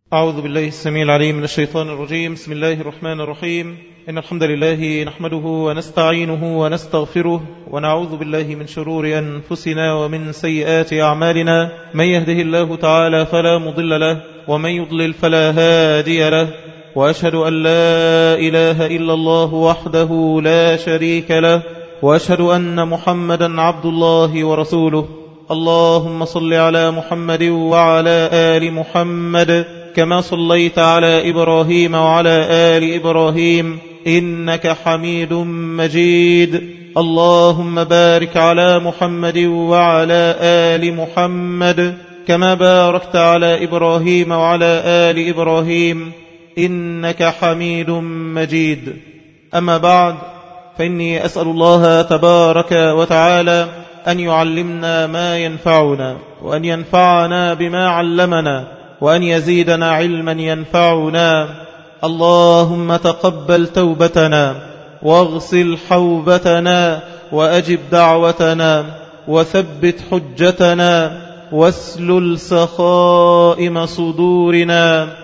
أعوذ بالله السميع العليم من الشيطان الرجيم. بسم الله الرحمن الرحيم. إن الحمد لله نحمده ونستعينه ونستغفره ونعوذ بالله من شرور أنفسنا ومن سيئات أعمالنا. من يهده الله تعالى فلا مضل له ومن يضلل فلا هادي له، وأشهد أن لا إله إلا الله وحده لا شريك له، وأشهد أن محمدا عبد الله ورسوله. اللهم صل على محمد وعلى آل محمد كما صليت على إبراهيم وعلى آل إبراهيم إنك حميد مجيد. اللهم بارك على محمد وعلى آل محمد كما باركت على إبراهيم وعلى آل إبراهيم إنك حميد مجيد. أما بعد، فإني أسأل الله تبارك وتعالى أن يعلمنا ما ينفعنا، وأن ينفعنا بما علمنا، وأن يزيدنا علما ينفعنا. اللهم تقبل توبتنا واغسل حوبتنا وأجب دعوتنا وثبت حجتنا واسلل سخائم صدورنا.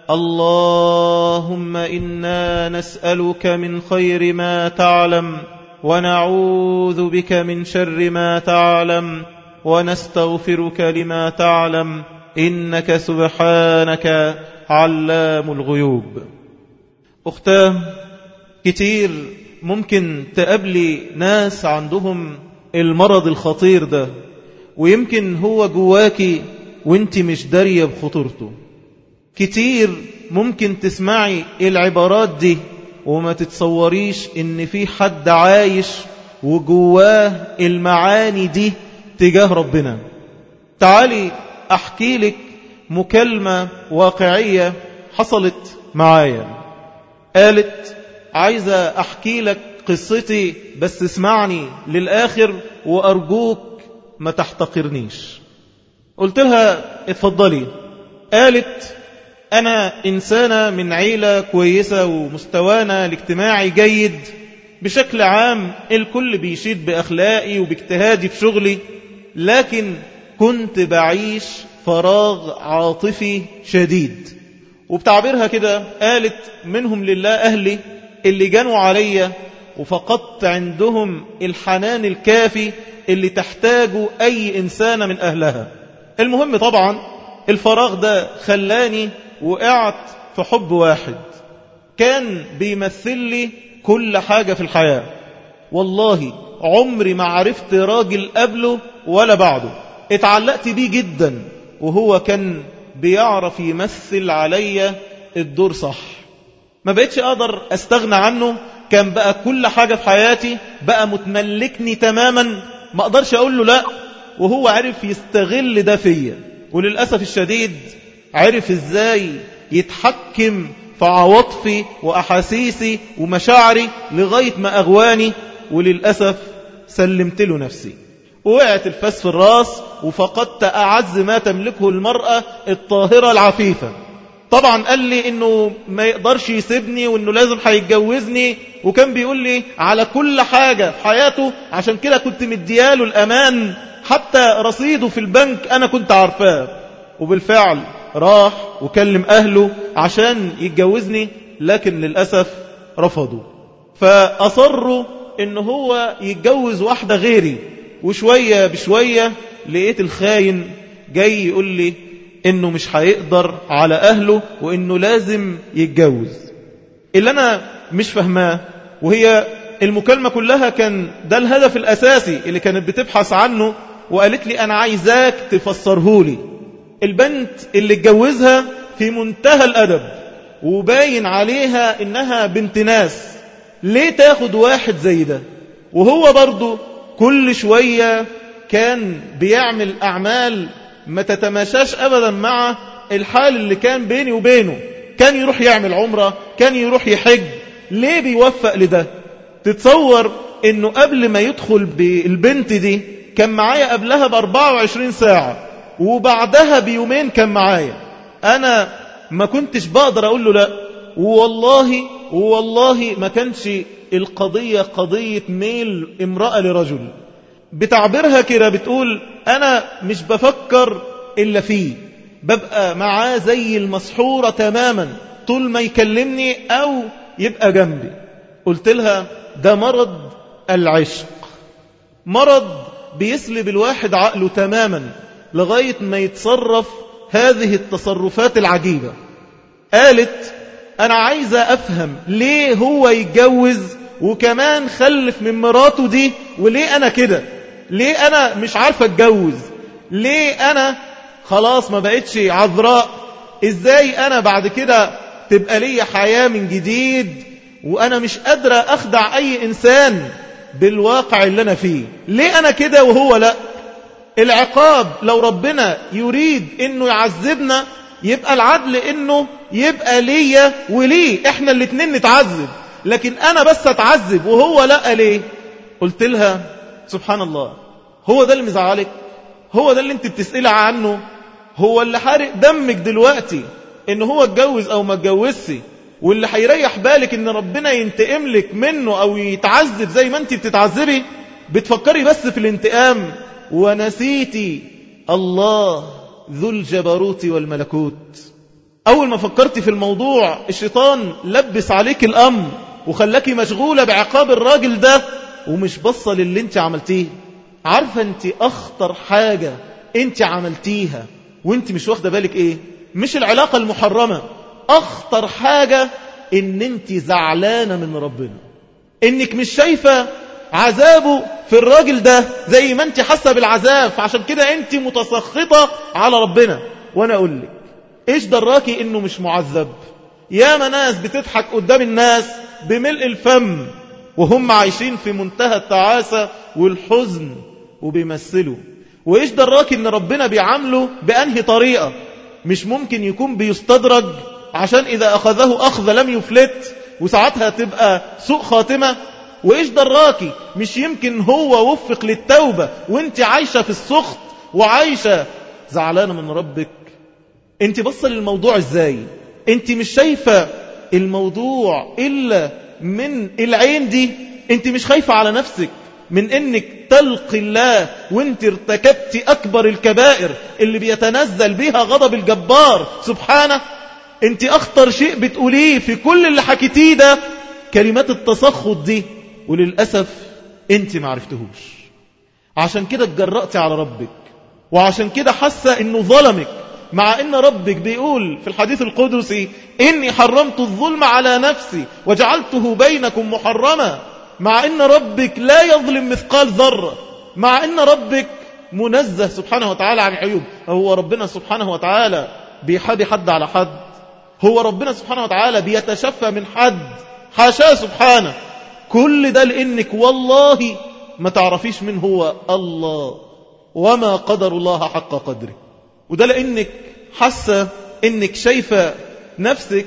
اللهم إنا نسألك من خير ما تعلم ونعوذ بك من شر ما تعلم ونستغفرك لما تعلم، إنك سبحانك علام الغيوب. أختاه، كتير ممكن تقابلي ناس عندهم المرض الخطير ده، ويمكن هو جواكي وانت مش دارية بخطورته. كتير ممكن تسمعي العبارات دي وما تتصوريش ان في حد عايش وجواه المعاني دي تجاه ربنا. تعالي أحكي لك مكالمة واقعية حصلت معايا. قالت: عايزة أحكي لك قصتي، بس اسمعني للآخر وأرجوك ما تحتقرنيش. قلت لها: اتفضلي. قالت: أنا إنسانة من عيلة كويسة ومستوانا الاجتماعي جيد بشكل عام، الكل بيشيد بأخلاقي وباجتهادي في شغلي، لكن كنت بعيش فراغ عاطفي شديد. وبتعبيرها كده قالت: منهم لله أهلي اللي جانوا عليا وفقدت عندهم الحنان الكافي اللي تحتاجه أي إنسانة من أهلها. المهم طبعا الفراغ ده خلاني وقعت في حب واحد كان بيمثل لي كل حاجة في الحياة. والله عمري ما عرفت راجل قبله ولا بعده، اتعلقت بيه جدا، وهو كان بيعرف يمثل عليا الدور صح. ما بقتش أقدر أستغنى عنه، كان بقى كل حاجة في حياتي، بقى متملكني تماما، ما أقدرش أقول له لا، وهو عرف يستغل ده فيا. وللأسف الشديد عرف إزاي يتحكم في عواطفي وأحاسيسي ومشاعري لغاية ما أغواني، وللأسف سلمت له نفسي. وقعت الفاس في الراس وفقدت أعز ما تملكه المرأة الطاهرة العفيفة. طبعا قال لي إنه ما يقدرش يسيبني وإنه لازم هيتجوزني، وكان بيقول لي على كل حاجة في حياته، عشان كده كنت مدياله الأمان، حتى رصيده في البنك أنا كنت عارفاه. وبالفعل راح وكلم أهله عشان يتجوزني، لكن للأسف رفضوا، فأصروا إنه هو يتجوز واحدة غيري. وشوية بشوية لقيت الخاين جاي يقول لي إنه مش هيقدر على أهله وإنه لازم يتجوز. اللي أنا مش فهماه، وهي المكالمة كلها كان ده الهدف الأساسي اللي كانت بتبحث عنه، وقالت لي: أنا عايزاك تفسرهولي. البنت اللي اتجوزها في منتهى الأدب وباين عليها إنها بنت ناس، ليه تاخد واحد زي ده؟ وهو برضو كل شوية كان بيعمل أعمال ما تتماشاش أبدا مع الحال اللي كان بيني وبينه. كان يروح يعمل عمرة، كان يروح يحج، ليه بيوفق لده؟ تتصور إنه قبل ما يدخل بالبنت دي كان معايا قبلها ب24 ساعة، وبعدها بيومين كان معايا. أنا ما كنتش بقدر أقول له لا، والله ما كانش القضية قضية ميل امرأة لرجل. بتعبيرها كده بتقول: أنا مش بفكر إلا فيه، ببقى معاه زي المسحورة تماما طول ما يكلمني أو يبقى جنبي. قلت لها ده مرض العشق، مرض بيسلب الواحد عقله تماما لغاية ما يتصرف هذه التصرفات العجيبة. قالت أنا عايزة أفهم ليه هو يتجوز وكمان خلف من مراته دي، وليه أنا كده؟ ليه أنا مش عارفة أتجوز؟ ليه أنا خلاص ما بقتش عذراء؟ إزاي أنا بعد كده تبقى لي حياة من جديد وأنا مش قادرة أخدع أي إنسان بالواقع اللي أنا فيه؟ ليه أنا كده وهو لا؟ العقاب لو ربنا يريد إنه يعذبنا يبقى العدل إنه يبقى ليا وليه إحنا الاتنين نتعذب، لكن أنا بس أتعذب وهو لا. ليه؟ قلت لها سبحان الله، هو ده اللي مزعلك؟ هو ده اللي انت بتسألي عنه؟ هو اللي حارق دمك دلوقتي إنه هو اتجوز أو ما اتجوزش، واللي هيريح بالك إن ربنا ينتقم لك منه أو يتعذب زي ما انت بتتعذبي؟ بتفكري بس في الانتقام ونسيتي الله ذو الجبروت والملكوت. أول ما فكرتي في الموضوع الشيطان لبس عليك الأمر وخلاكي مشغولة بعقاب الراجل ده ومش بصة للي انت عملتيه. عارفة انت أخطر حاجة انت عملتيها وانت مش واخدة بالك ايه؟ مش العلاقة المحرمة، أخطر حاجة ان انت زعلانة من ربنا، انك مش شايفة عذابه في الراجل ده زي ما انت حاسة بالعذاب، فعشان كده انت متسخطة على ربنا. وانا اقول لك ايش دراكي انه مش معذب؟ يا ناس بتضحك قدام الناس بملء الفم وهم عايشين في منتهى التعاسة والحزن وبيمثلوا. وايش دراكي ان ربنا بيعامله بأنهي طريقة؟ مش ممكن يكون بيستدرج عشان اذا اخذه اخذ لم يفلت وساعتها تبقى سوء خاتمة؟ وايش دراكي مش يمكن هو وفق للتوبة وانت عايشة في السخط وعايشة زعلانة من ربك؟ انت بصة للموضوع ازاي؟ انت مش شايفة الموضوع إلا من العين دي؟ انت مش خايفة على نفسك من انك تلقي الله وانت ارتكبت اكبر الكبائر اللي بيتنزل بها غضب الجبار سبحانه؟ انت اخطر شيء بتقوليه في كل اللي حكيتيه ده كلمات التسخط دي، وللأسف انت ما عرفتهوش. عشان كده اتجرأتي على ربك، وعشان كده حاسة انه ظلمك، مع ان ربك بيقول في الحديث القدسي اني حرمت الظلم على نفسي وجعلته بينكم محرما، مع ان ربك لا يظلم مثقال ذرة، مع ان ربك منزه سبحانه وتعالى عن عيوب. هو ربنا سبحانه وتعالى بيحابي حد على حد؟ هو ربنا سبحانه وتعالى بيتشفى من حد؟ حاشاه سبحانه. كل ده لانك والله ما تعرفيش من هو الله، وما قدر الله حق قدره. وده لانك حاسة انك شايفة نفسك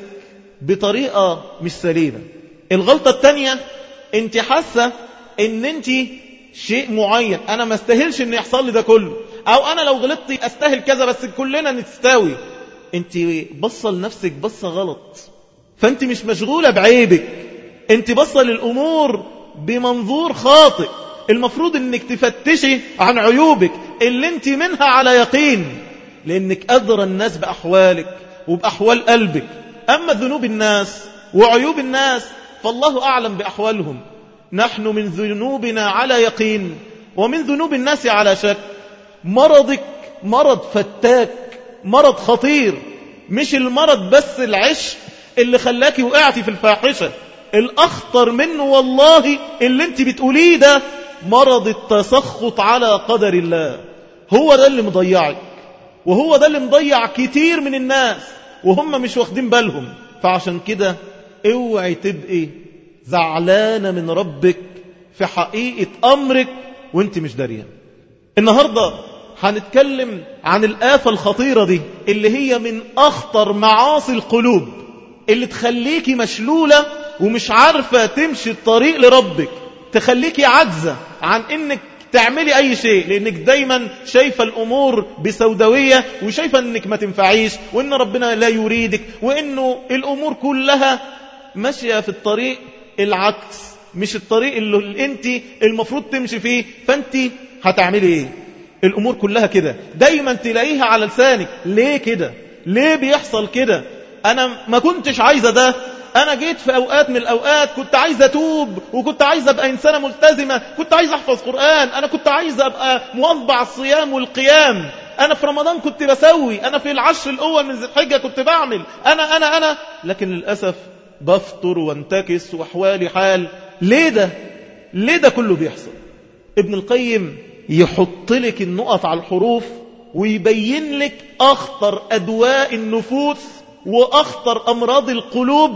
بطريقة مش سليمة. الغلطة التانية، انت حاسة ان انت شيء معين، انا ما استاهلش ان يحصل لي ده كله، او انا لو غلطت استاهل كذا، بس كلنا نتستاوي. انت بصة لنفسك بصة غلط، فانت مش مشغولة بعيبك، انت بصة للامور بمنظور خاطئ. المفروض انك تفتشي عن عيوبك اللي انت منها على يقين، لانك أدرى الناس بأحوالك وبأحوال قلبك. أما ذنوب الناس وعيوب الناس فالله أعلم بأحوالهم. نحن من ذنوبنا على يقين ومن ذنوب الناس على شك. مرضك مرض فتاك، مرض خطير، مش المرض بس العشق اللي خلاكي وقعتي في الفاحشة. الأخطر منه والله اللي انت بتقوليه ده مرض التسخط على قدر الله. هو ده اللي مضيعك، وهو ده اللي مضيع كتير من الناس وهم مش واخدين بالهم. فعشان كده اوعي تبقي زعلانة من ربك في حقيقة أمرك وانت مش دارية. النهاردة هنتكلم عن الآفة الخطيرة دي اللي هي من أخطر معاصي القلوب، اللي تخليكي مشلولة ومش عارفة تمشي الطريق لربك، تخليكي عاجزة عن انك تعملي اي شيء، لانك دايما شايفة الامور بسوداوية، وشايفة انك ما تنفعيش، وان ربنا لا يريدك، وانه الامور كلها ماشية في الطريق العكس، مش الطريق اللي انت المفروض تمشي فيه. فانت هتعملي ايه؟ الأمور كلها كده، دايما تلاقيها على لسانك. ليه كده؟ ليه بيحصل كده؟ أنا ما كنتش عايزة ده، أنا جيت في أوقات من الأوقات كنت عايزة أتوب، وكنت عايزة أبقى إنسانة ملتزمة، كنت عايزة أحفظ قرآن، أنا كنت عايزة أبقى مواظبة على الصيام والقيام، أنا في رمضان كنت بسوي، أنا في العشر الأول من ذي الحجة كنت بعمل، أنا لكن للأسف بفطر وانتكس وأحوالي حال. ليه ده؟ ليه ده كله بيحصل؟ ابن القيم يحط لك النقط على الحروف ويبين لك أخطر أدواء النفوس وأخطر أمراض القلوب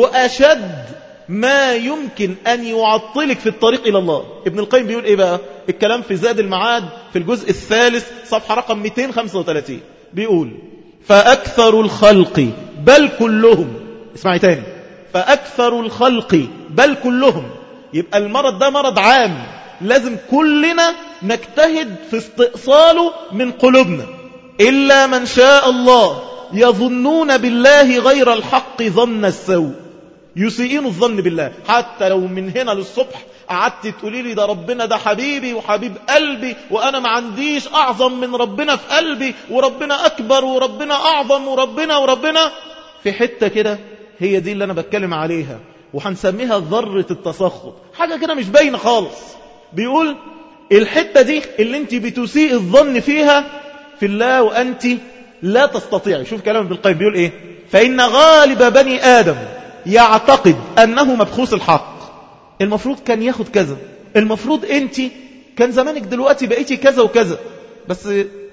وأشد ما يمكن أن يعطلك في الطريق إلى الله. ابن القيم بيقول إيه بقى؟ الكلام في زاد المعاد في الجزء الثالث صفحة رقم 235 بيقول: فأكثر الخلق بل كلهم، اسمعي تاني، فأكثر الخلق بل كلهم، يبقى المرض ده مرض عام لازم كلنا نجتهد في استئصاله من قلوبنا، إلا من شاء الله يظنون بالله غير الحق ظن السوء، يسيئون الظن بالله. حتى لو من هنا للصبح قعدت تقولي لي ده ربنا ده حبيبي وحبيب قلبي وأنا ما عنديش أعظم من ربنا في قلبي وربنا أكبر وربنا أعظم وربنا في حتة كده، هي دي اللي أنا بتكلم عليها، وهنسميها ذرة التسخط، حاجة كده مش باينة خالص. بيقول الحتة دي اللي انت بتسيء الظن فيها في الله وأنت لا تستطيع. شوف كلام ابن القيم بيقول ايه: فإن غالب بني آدم يعتقد أنه مبخوث الحق، المفروض كان ياخد كذا، المفروض انت كان زمانك دلوقتي بقيتي كذا وكذا، بس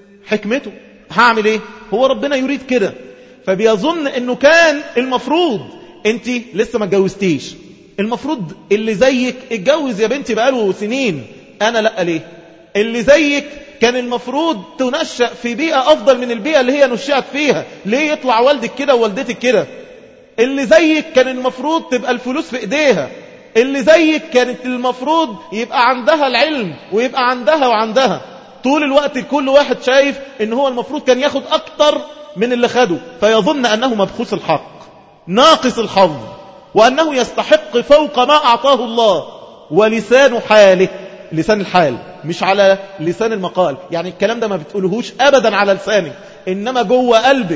حكمته هعمل ايه؟ هو ربنا يريد كده، فبيظن انه كان المفروض انت لسه ما اتجوزتيش، المفروض اللي زيك اتجوز يا بنتي بقاله سنين، انا لا ليه؟ اللي زيك كان المفروض تنشأ في بيئة افضل من البيئة اللي هي نشأت فيها، ليه يطلع والدك كده ووالدتك كده؟ اللي زيك كان المفروض تبقى الفلوس في ايديها، اللي زيك كانت المفروض يبقى عندها العلم ويبقى عندها طول الوقت. كل واحد شايف ان هو المفروض كان ياخد اكتر من اللي خده، فيظن انه مبخوث الحق ناقص الحظ وانه يستحق فوق ما اعطاه الله. ولسان حاله، لسان الحال مش على لسان المقال، يعني الكلام ده ما بتقولهوش ابدا على لسانك، انما جوه قلبك.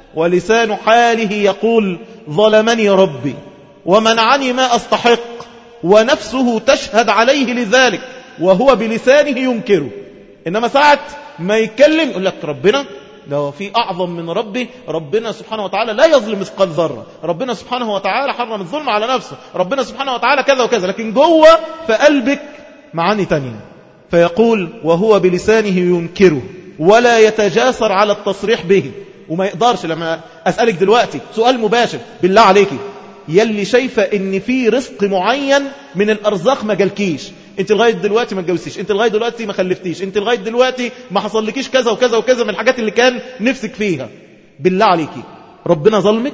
ولسان حاله يقول: ظلمني ربي ومنعني ما أستحق، ونفسه تشهد عليه لذلك وهو بلسانه ينكره. إنما ساعة ما يتكلم يقول لك ربنا لو في أعظم من ربي، ربنا سبحانه وتعالى لا يظلم مثقال ذرة، ربنا سبحانه وتعالى حرم الظلم على نفسه، ربنا سبحانه وتعالى كذا وكذا، لكن جوه في قلبك معاني تانية. فيقول: وهو بلسانه ينكره ولا يتجاسر على التصريح به. وما يقدرش. لما أسألك دلوقتي سؤال مباشر بالله عليكي، يلي شايفة ان في رزق معين من الأرزاق ما جالكيش، انت لغاية دلوقتي ما اتجوزتيش، انت لغاية دلوقتي ما خلفتيش، انت لغاية دلوقتي ما حصلكيش كذا وكذا وكذا من الحاجات اللي كان نفسك فيها، بالله عليكي ربنا ظلمك؟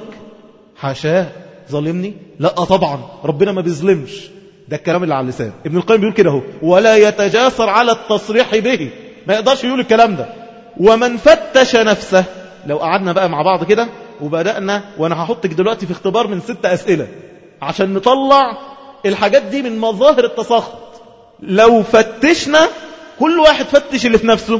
حاشاه. ظلمني؟ لا طبعا، ربنا ما بيظلمش. ده الكلام اللي على اللسان. ابن القيم بيقول كده اهو: ولا يتجاسر على التصريح به، ما يقدرش يقول الكلام ده. ومن فتش نفسه، لو قعدنا بقى مع بعض كده وبدأنا، وانا هحطك دلوقتي في اختبار من 6 أسئلة عشان نطلع الحاجات دي من مظاهر التسخط. لو فتشنا، كل واحد فتش اللي في نفسه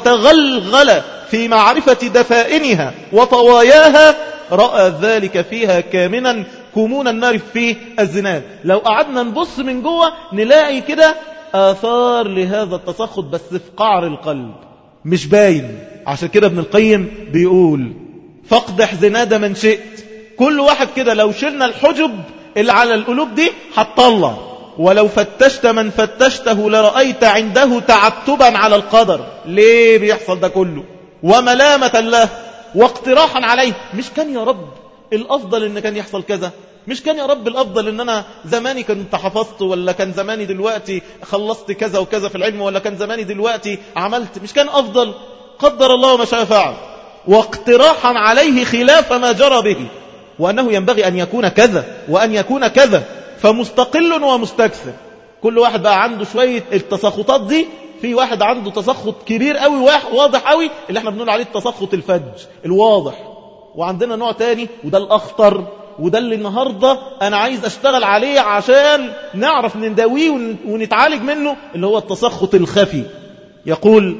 وتغلغل في معرفة دفائنها وطواياها، رأى ذلك فيها كامنا كمون النار في الزناد. لو قعدنا نبص من جوه نلاقي كده آثار لهذا التسخط، بس في قعر القلب مش باين. عشان كده ابن القيم بيقول: فاقدح زناد من شئت. كل واحد كده لو شلنا الحجب اللي على القلوب دي هتطلع. ولو فتشت من فتشته لرأيت عنده تعتبا على القدر. ليه بيحصل ده كله؟ وملامة له واقتراحا عليه. مش كان يا رب الأفضل إن كان يحصل كذا؟ مش كان يا رب الأفضل إن أنا زماني كنت حفظت، ولا كان زماني دلوقتي خلصت كذا وكذا في العلم، ولا كان زماني دلوقتي عملت؟ مش كان أفضل؟ قدر الله ما شاء فعل. واقتراحا عليه خلاف ما جرى به، وأنه ينبغي أن يكون كذا وأن يكون كذا، فمستقل ومستكثر. كل واحد بقى عنده شوية التسخطات دي. في واحد عنده تسخط كبير قوي واضح قوي، اللي احنا بنقول عليه التسخط الفج الواضح. وعندنا نوع تاني وده الأخطر، وده اللي النهاردة أنا عايز أشتغل عليه عشان نعرف نداويه ونتعالج منه، اللي هو التسخط الخفي. يقول: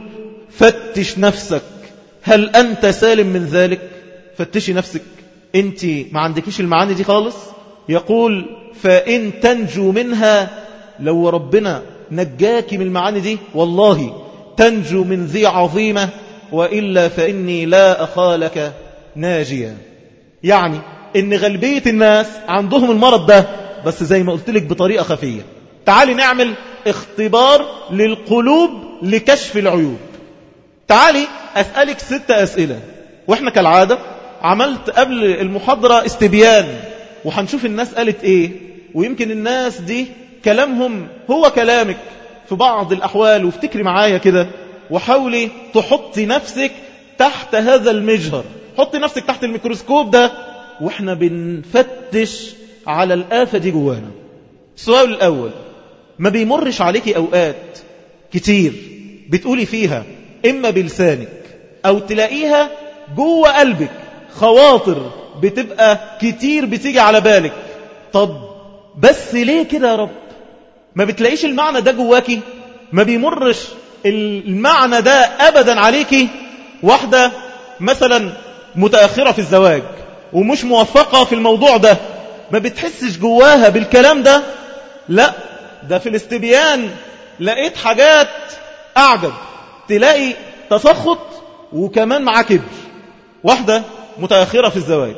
فتش نفسك، هل أنت سالم من ذلك؟ فتشي نفسك، أنت ما عندكيش المعاني دي خالص. يقول فإن تنجو منها، لو ربنا نجاكي من المعاني دي والله تنجو من ذي عظيمة، وإلا فإني لا أخالك ناجيا. يعني إن غالبية الناس عندهم المرض ده، بس زي ما قلت لك بطريقة خفية. تعالي نعمل اختبار للقلوب لكشف العيوب. تعالي أسألك 6 أسئلة، وإحنا كالعادة عملت قبل المحاضرة استبيان، وهنشوف الناس قالت إيه، ويمكن الناس دي كلامهم هو كلامك في بعض الأحوال. وافتكري معايا كده، وحاولي تحطي نفسك تحت هذا المجهر، حطي نفسك تحت الميكروسكوب ده، وإحنا بنفتش على الآفة دي جوانا. السؤال الأول، ما بيمرش عليكي أوقات كتير بتقولي فيها إما بلسانك أو تلاقيها جوه قلبك خواطر بتبقى كتير بتيجي على بالك، طب بس ليه كده يا رب؟ ما بتلاقيش المعنى ده جواكي؟ ما بيمرش المعنى ده أبدا عليكي؟ واحدة مثلا متأخرة في الزواج ومش موفقة في الموضوع ده، ما بتحسش جواها بالكلام ده؟ لا، ده في الاستبيان لقيت حاجات أعجب، تلاقي تسخط وكمان معاه كبر. واحدة متأخرة في الزواج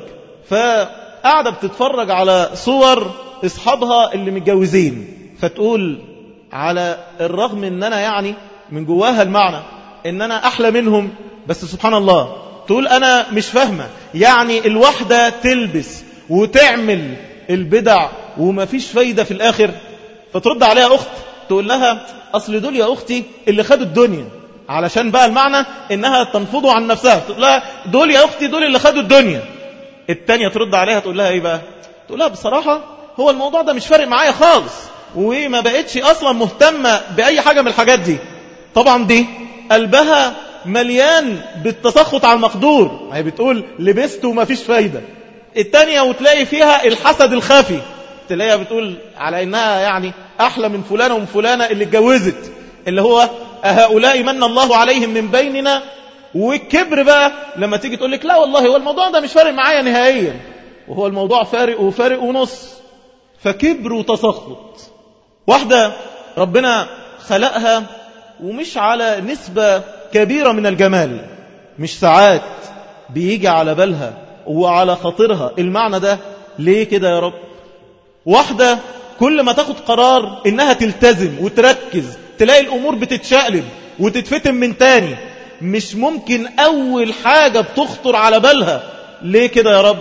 فقاعدة بتتفرج على صور اصحابها اللي متجوزين، فتقول على الرغم ان انا يعني من جواها المعنى ان انا احلى منهم، بس سبحان الله تقول انا مش فاهمة، يعني الواحدة تلبس وتعمل البدع وما فيش فايدة في الاخر. فترد عليها اخت تقول لها اصل دول يا اختي اللي خدوا الدنيا، علشان بقى المعنى انها تنفضوا عن نفسها، تقول لها دول يا اختي دول اللي خدوا الدنيا. التانية ترد عليها تقول لها ايه بقى؟ تقول لها بصراحة هو الموضوع ده مش فارق معايا خالص، وما بقتش اصلا مهتمة باي حاجة من الحاجات دي. طبعا دي قلبها مليان بالتسخط على المقدور، هي بتقول لبست وما فيش فايدة. التانية وتلاقي فيها الحسد الخفي، تلاقيها بتقول على انها يعني احلى من فلانة ومن فلانة اللي اتجوزت، اللي هو هؤلاء من الله عليهم من بيننا. والكبر بقى لما تيجي تقول لك لا والله هو الموضوع ده مش فارق معايا نهائيا، وهو الموضوع فارق وفارق ونص. فكبر وتسخط. واحدة ربنا خلقها ومش على نسبة كبيرة من الجمال، مش ساعات بيجي على بالها وعلى خاطرها المعنى ده؟ ليه كده يا رب؟ واحدة كل ما تاخد قرار انها تلتزم وتركز تلاقي الامور بتتشقلب وتتفتن من تاني، مش ممكن اول حاجة بتخطر على بالها. ليه كده يا رب؟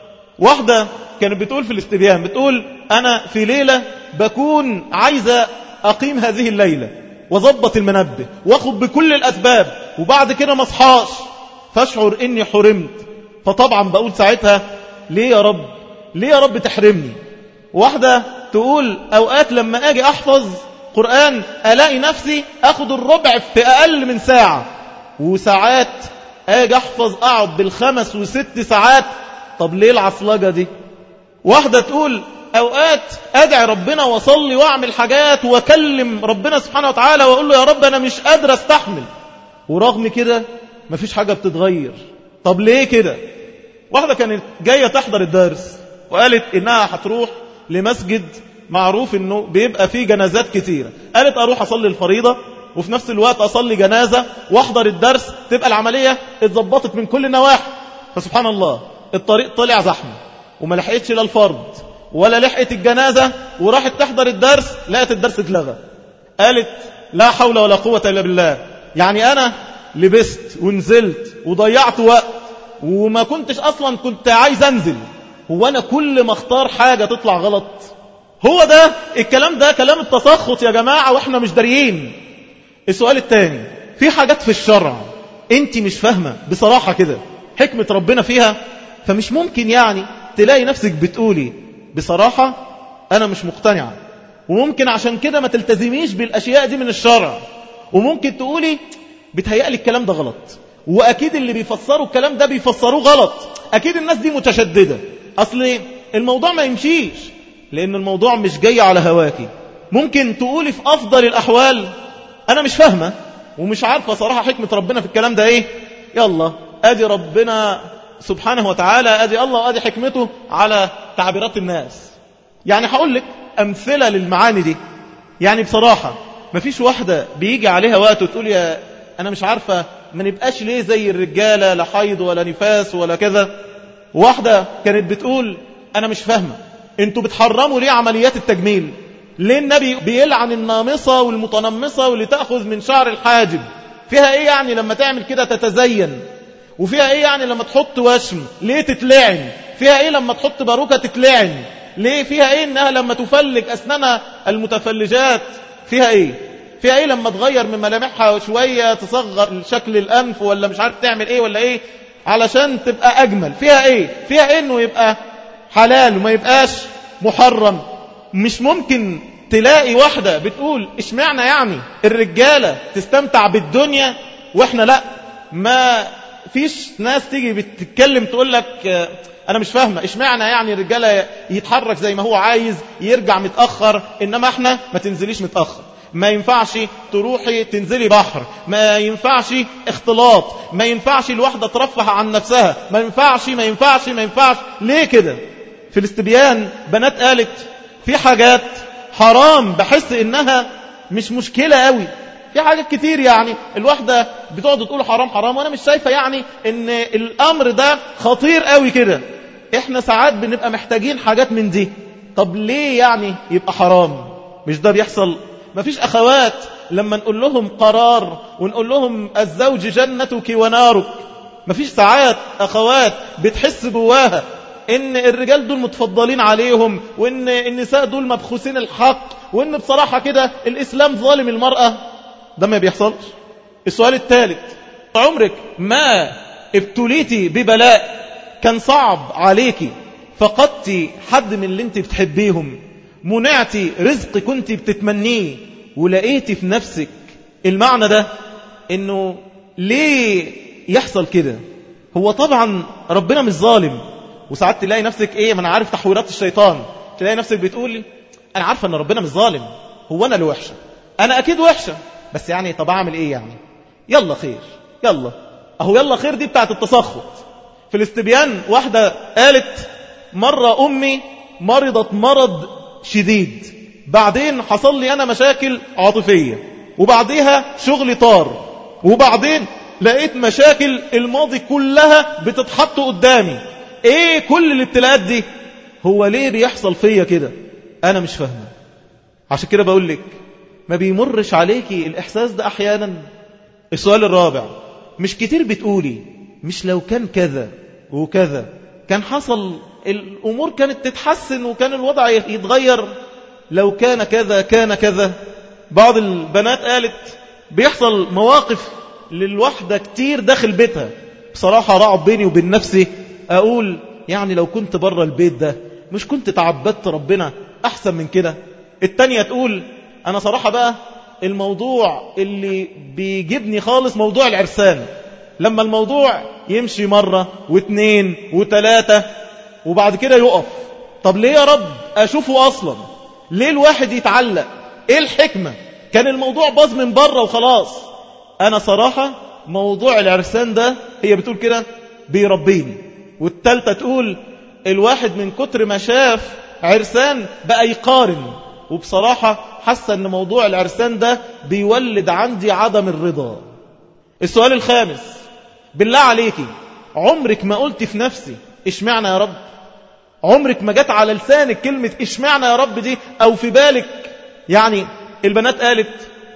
واحدة كانت بتقول في الاستبيان، بتقول انا في ليلة بكون عايزة اقيم هذه الليلة وظبط المنبه واخد بكل الاسباب، وبعد كده ما اصحاش فاشعر اني حرمت. فطبعا بقول ساعتها ليه يا رب؟ ليه يا رب تحرمني؟ واحدة تقول اوقات لما اجي احفظ قرآن الاقي نفسي اخد الربع في اقل من ساعة، وساعات اجي احفظ اقعد بال5 و6 ساعات. طب ليه العصلجة دي؟ واحدة تقول اوقات ادعي ربنا واصلي واعمل حاجات واكلم ربنا سبحانه وتعالى واقول له يا رب انا مش قادر استحمل، ورغم كده مفيش حاجة بتتغير. طب ليه كده؟ واحدة كانت جاية تحضر الدرس وقالت انها هتروح لمسجد معروف انه بيبقى فيه جنازات كتيرة، قالت اروح اصلي الفريضة وفي نفس الوقت اصلي جنازة واحضر الدرس، تبقى العملية اتظبطت من كل النواحي. فسبحان الله الطريق طلع زحمة وما لحقتش لا الفرض ولا لحقت الجنازة، وراحت تحضر الدرس لقت الدرس اتلغى. قالت لا حول ولا قوة الا بالله، يعني انا لبست ونزلت وضيعت وقت وما كنتش اصلا كنت عايز انزل، هو انا كل ما اختار حاجة تطلع غلط؟ هو ده الكلام، ده كلام التسخط يا جماعة واحنا مش داريين. السؤال الثاني، في حاجات في الشرع انت مش فاهمة بصراحة كده حكمة ربنا فيها، فمش ممكن يعني تلاقي نفسك بتقولي بصراحة انا مش مقتنعة، وممكن عشان كده ما تلتزميش بالاشياء دي من الشرع، وممكن تقولي بتهيألي الكلام ده غلط، واكيد اللي بيفسروا الكلام ده بيفسروه غلط، اكيد الناس دي متشددة، اصل الموضوع ما يمشيش لان الموضوع مش جاي على هواكي. ممكن تقولي في افضل الاحوال انا مش فاهمة ومش عارفة صراحة حكمة ربنا في الكلام ده ايه. يلا ادي ربنا سبحانه وتعالى، ادي الله وادي حكمته على تعبيرات الناس. يعني هقول لك امثلة للمعاني دي. يعني بصراحة مفيش واحدة بيجي عليها وقت وتقول يا انا مش عارفة ما نبقاش ليه زي الرجالة، لا حيض ولا نفاس ولا كذا. واحدة كانت بتقول انا مش فاهمة انتوا بتحرموا ليه عمليات التجميل؟ ليه النبي بيلعن النامصة والمتنمصة واللي تأخذ من شعر الحاجب؟ فيها ايه يعني لما تعمل كده تتزين؟ وفيها ايه يعني لما تحط وشم ليه تتلعن؟ فيها ايه لما تحط باروكة تتلعن؟ ليه؟ فيها ايه انها لما تفلج اسنانها المتفلجات؟ فيها ايه؟ فيها ايه لما تغير من ملامحها شوية تصغر شكل الانف ولا مش عارف تعمل ايه ولا ايه علشان تبقى اجمل؟ فيها ايه؟ فيها ايه انه يبقى حلال وما يبقاش محرم؟ مش ممكن تلاقي واحدة بتقول اشمعنى يعني الرجالة تستمتع بالدنيا واحنا لا؟ ما فيش ناس تيجي بتتكلم تقول لك انا مش فاهمة اشمعنى يعني الرجالة يتحرك زي ما هو عايز يرجع متأخر انما احنا ما تنزليش متأخر، ما ينفعش تروحي تنزلي بحر، ما ينفعش اختلاط، ما ينفعش الواحدة ترفه عن نفسها، ما ينفعش ما ينفعش ما ينفعش. ليه كده؟ في الاستبيان بنات قالت في حاجات حرام بحس انها مش مشكلة قوي، في حاجات كتير يعني الواحدة بتقعد تقول حرام حرام وانا مش شايفة يعني ان الامر ده خطير قوي كده. احنا ساعات بنبقى محتاجين حاجات من دي. طب ليه يعني يبقى حرام؟ مش ده بيحصل؟ مفيش اخوات لما نقول لهم قرار ونقول لهم الزوج جنتك ونارك، مفيش ساعات اخوات بتحس جواها ان الرجال دول متفضلين عليهم وان النساء دول مبخوسين الحق وان بصراحة كده الاسلام ظالم المرأة؟ ده ما بيحصلش. السؤال الثالث، عمرك ما ابتليتي ببلاء كان صعب عليكي فقدتي حد من اللي انت بتحبيهم، منعتي رزق كنت بتتمنيه ولقيتي في نفسك المعنى ده انه ليه يحصل كده؟ هو طبعا ربنا مش ظالم، وساعات تلاقي نفسك ايه، ما انا عارف تحويرات الشيطان، تلاقي نفسك بتقول انا عارفه ان ربنا مش ظالم، هو انا اللي وحشه، انا اكيد وحشه، بس يعني طب اعمل ايه يعني؟ يلا خير، يلا اهو يلا خير دي بتاعت التسخط. في الاستبيان واحده قالت مره امي مرضت مرض شديد، بعدين حصل لي انا مشاكل عاطفيه، وبعديها شغلي طار، وبعدين لقيت مشاكل الماضي كلها بتتحط قدامي. ايه كل الابتلاءات دي؟ هو ليه بيحصل فيا كده؟ انا مش فاهمه. عشان كده بقول لك ما بيمرش عليكي الاحساس ده احيانا؟ السؤال الرابع، مش كتير بتقولي مش لو كان كذا وكذا كان حصل الامور كانت تتحسن وكان الوضع يتغير، لو كان كذا كان كذا؟ بعض البنات قالت بيحصل مواقف للوحدة كتير داخل بيتها، بصراحة رعب بيني وبين نفسي أقول يعني لو كنت بره البيت ده مش كنت تعبدت ربنا أحسن من كده؟ التانية تقول أنا صراحة بقى الموضوع اللي بيجيبني خالص موضوع العرسان، لما الموضوع يمشي مرة واثنين وثلاثة وبعد كده يقف. طب ليه يا رب أشوفه أصلا؟ ليه الواحد يتعلق؟ إيه الحكمة؟ كان الموضوع باظ من بره وخلاص. أنا صراحة موضوع العرسان ده هي بتقول كده بيربيني. والتالتة تقول الواحد من كتر ما شاف عرسان بقى يقارن، وبصراحة حاسة أن موضوع العرسان ده بيولد عندي عدم الرضا. السؤال الخامس، بالله عليكي عمرك ما قلت في نفسي اشمعنى يا رب؟ عمرك ما جت على لسانك كلمة اشمعنى يا رب دي أو في بالك؟ يعني البنات قالت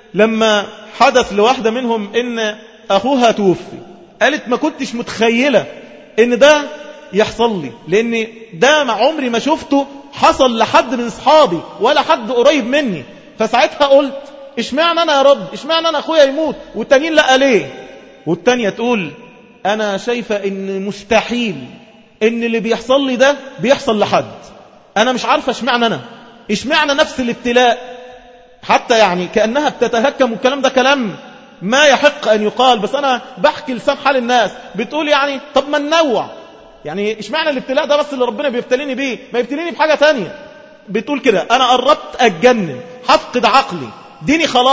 لما حدث لواحدة منهم ان أخوها توفي، قالت ما كنتش متخيلة ان ده يحصل لي، لأن ده مع عمري ما شفته حصل لحد من أصحابي ولا حد قريب مني. فساعتها قلت اشمعنى أنا يا رب؟ اشمعنى أنا أخويا يموت والتانيين لا ليه؟ والتانية تقول أنا شايفة ان مستحيل ان اللي بيحصل لي ده بيحصل لحد، أنا مش عارفة اشمعنى أنا، اشمعنى نفس الابتلاء. حتى يعني كأنها بتتهكم، والكلام ده كلام ما يحق أن يقال، بس أنا بحكي لسان حال الناس. بتقول يعني طب ما ننوع، يعني اشمعنى الابتلاء ده بس اللي ربنا بيبتليني بيه، ما يبتليني بحاجة تانية. بتقول كده أنا قربت أتجنن، هفقد عقلي، ديني خلاص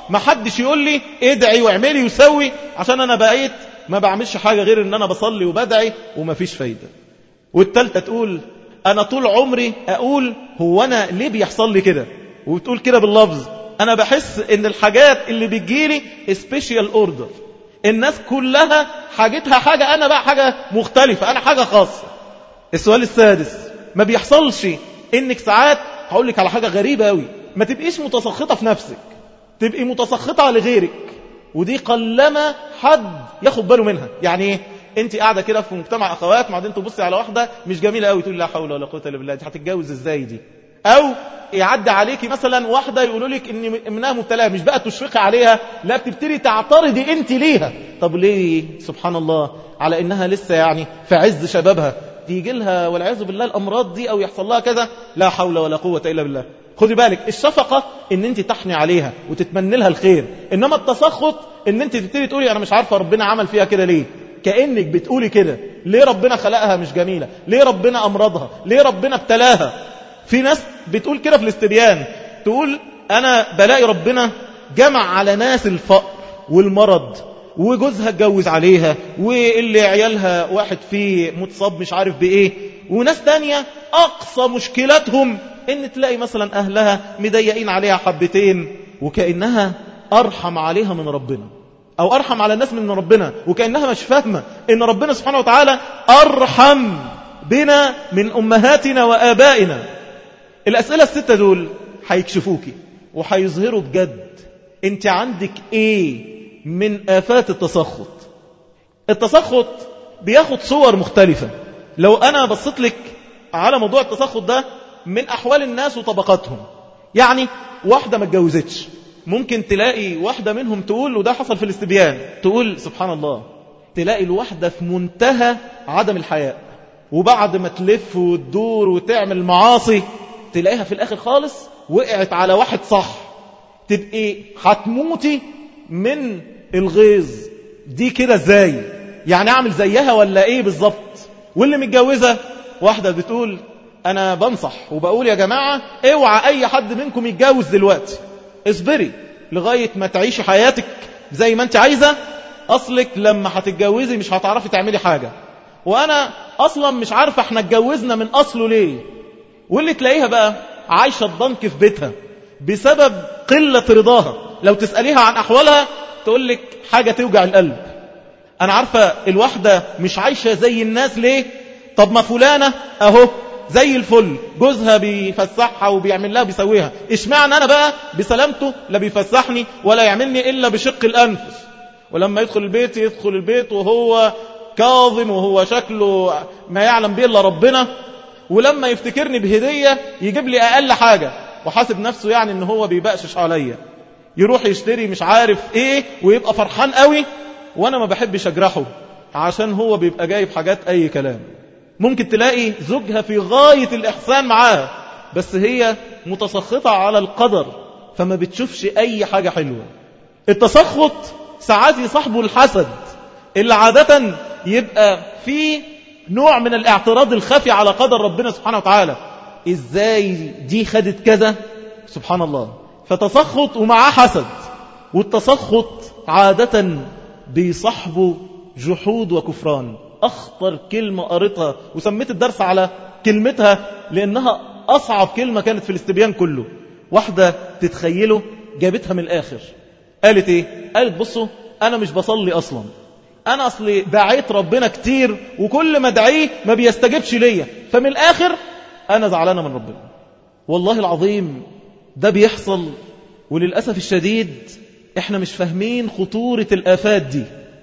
ما حدش يقول لي ادعي واعملي وسوي، عشان انا بقيت ما بعملش حاجة غير ان انا بصلي وبدعي وما فيش فايدة. والتالتة تقول انا طول عمري اقول هو انا ليه بيحصل لي كده، وبتقول كده باللفظ، انا بحس ان الحاجات اللي بتجيلي سبيشال اوردر، الناس كلها حاجتها حاجة، انا بقى حاجة مختلفة، انا حاجة خاصة. السؤال السادس، ما بيحصلش انك ساعات، هقول لك على حاجة غريبة قوي، ما تبقيش متسخطة في نفسك، تبقي متسخطة لغيرك، ودي قلما حد ياخد باله منها. يعني ايه؟ انت قاعدة كده في مجتمع اخوات، بعدين تبصي على واحدة مش جميلة قوي، تقول لا حول ولا قوة الا بالله، دي هتتجوز ازاي دي؟ او يعدي عليكي مثلا واحدة يقولوا لك ان منها مبتلاه، مش بقى تشفقي عليها، لا بتبتدي تعترضي انت ليها. طب ليه؟ سبحان الله، على انها لسه يعني في عز شبابها تيجي لها والعياذ بالله الامراض دي، او يحصل لها كذا، لا حول ولا قوة الا بالله. خدي بالك، الشفقة ان انت تحني عليها وتتمنى لها الخير، انما التسخط ان انت تبتدي تقولي انا مش عارفة ربنا عمل فيها كده ليه، كأنك بتقولي كده ليه ربنا خلقها مش جميلة، ليه ربنا امرضها، ليه ربنا ابتلاها. في ناس بتقول كده في الاستبيان، تقول انا بلاقي ربنا جمع على ناس الفقر والمرض، وجوزها اتجوز عليها، واللي عيالها واحد فيه متصاب مش عارف بايه، وناس تانية اقصى مشكلتهم ان تلاقي مثلا اهلها مضيقين عليها حبتين، وكأنها ارحم عليها من ربنا، او ارحم على الناس من ربنا، وكأنها مش فاهمة ان ربنا سبحانه وتعالى ارحم بنا من امهاتنا وابائنا. الاسئلة الستة دول هيكشفوكي وهيظهروا بجد انت عندك ايه من آفات التسخط. التسخط بياخد صور مختلفة. لو أنا بصيت لك على موضوع التسخط ده من أحوال الناس وطبقاتهم، يعني واحدة ما اتجوزتش، ممكن تلاقي واحدة منهم تقول، وده حصل في الاستبيان، تقول سبحان الله، تلاقي الواحدة في منتهى عدم الحياء، وبعد ما تلف وتدور وتعمل معاصي تلاقيها في الآخر خالص وقعت على واحد صح، تبقي هتموتي من الغيظ. دي كده ازاي؟ يعني اعمل زيها ولا ايه بالظبط؟ واللي متجوزة واحدة بتقول انا بنصح وبقول يا جماعة اوعى اي حد منكم يتجوز دلوقتي، اصبري لغاية ما تعيشي حياتك زي ما انت عايزة، اصلك لما هتتجوزي مش هتعرفي تعملي حاجة، وانا اصلا مش عارفة احنا اتجوزنا من اصله ليه. واللي تلاقيها بقى عايشة الضنك في بيتها بسبب قلة رضاها، لو تسأليها عن أحوالها تقول لك حاجة توجع القلب. أنا عارفة الواحدة مش عايشة زي الناس ليه؟ طب ما فلانة أهو زي الفل، جوزها بيفسحها وبيعمل لها بيسويها، اشمعنى أنا بقى بسلامته لا بيفسحني ولا يعملني إلا بشق الأنفس، ولما يدخل البيت وهو كاظم وهو شكله ما يعلم به إلا ربنا، ولما يفتكرني بهدية يجيب لي أقل حاجة وحاسب نفسه يعني إن هو بيبقشش عليا، يروح يشتري مش عارف ايه ويبقى فرحان قوي، وانا ما بحبش اجرحه عشان هو بيبقى جايب حاجات اي كلام. ممكن تلاقي زوجها في غاية الاحسان معاها، بس هي متسخطة على القدر فما بتشوفش اي حاجة حلوة. التسخط ساعات يصاحبه الحسد، اللي عادة يبقى في نوع من الاعتراض الخفي على قدر ربنا سبحانه وتعالى، ازاي دي خدت كذا، سبحان الله، فتسخط ومعاه حسد. والتسخط عادة بيصاحبه جحود وكفران. أخطر كلمة قريتها وسميت الدرس على كلمتها لأنها أصعب كلمة كانت في الاستبيان كله. واحدة تتخيله جابتها من الآخر، قالت إيه؟ قالت بصوا أنا مش بصلي أصلا، أنا أصلي دعيت ربنا كتير وكل ما دعيه ما بيستجبش ليا، فمن الآخر أنا زعلانة من ربنا. والله العظيم ده بيحصل، وللأسف الشديد احنا مش فاهمين خطورة الآفات دي.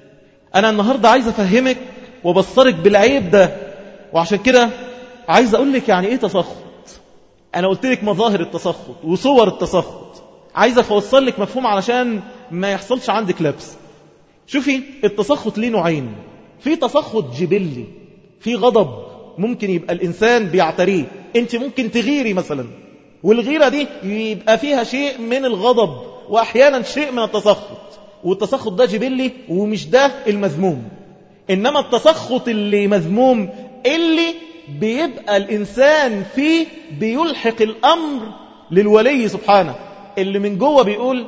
أنا النهاردة عايز أفهمك وبصرك بالعيب ده، وعشان كده عايز أقول لك يعني إيه تسخط. أنا قلت لك مظاهر التسخط وصور التسخط، عايز أفوصل لك مفهوم علشان ما يحصلش عندك لبس. شوفي، التسخط ليه نوعين، في تسخط جبلي، في غضب ممكن يبقى الإنسان بيعتريه، أنت ممكن تغيري مثلا، والغيرة دي يبقى فيها شيء من الغضب وأحيانا شيء من التسخط، والتسخط ده جبلي ومش ده المذموم. إنما التسخط اللي مذموم اللي بيبقى الإنسان فيه بيلحق الأمر للولي سبحانه، اللي من جوه بيقول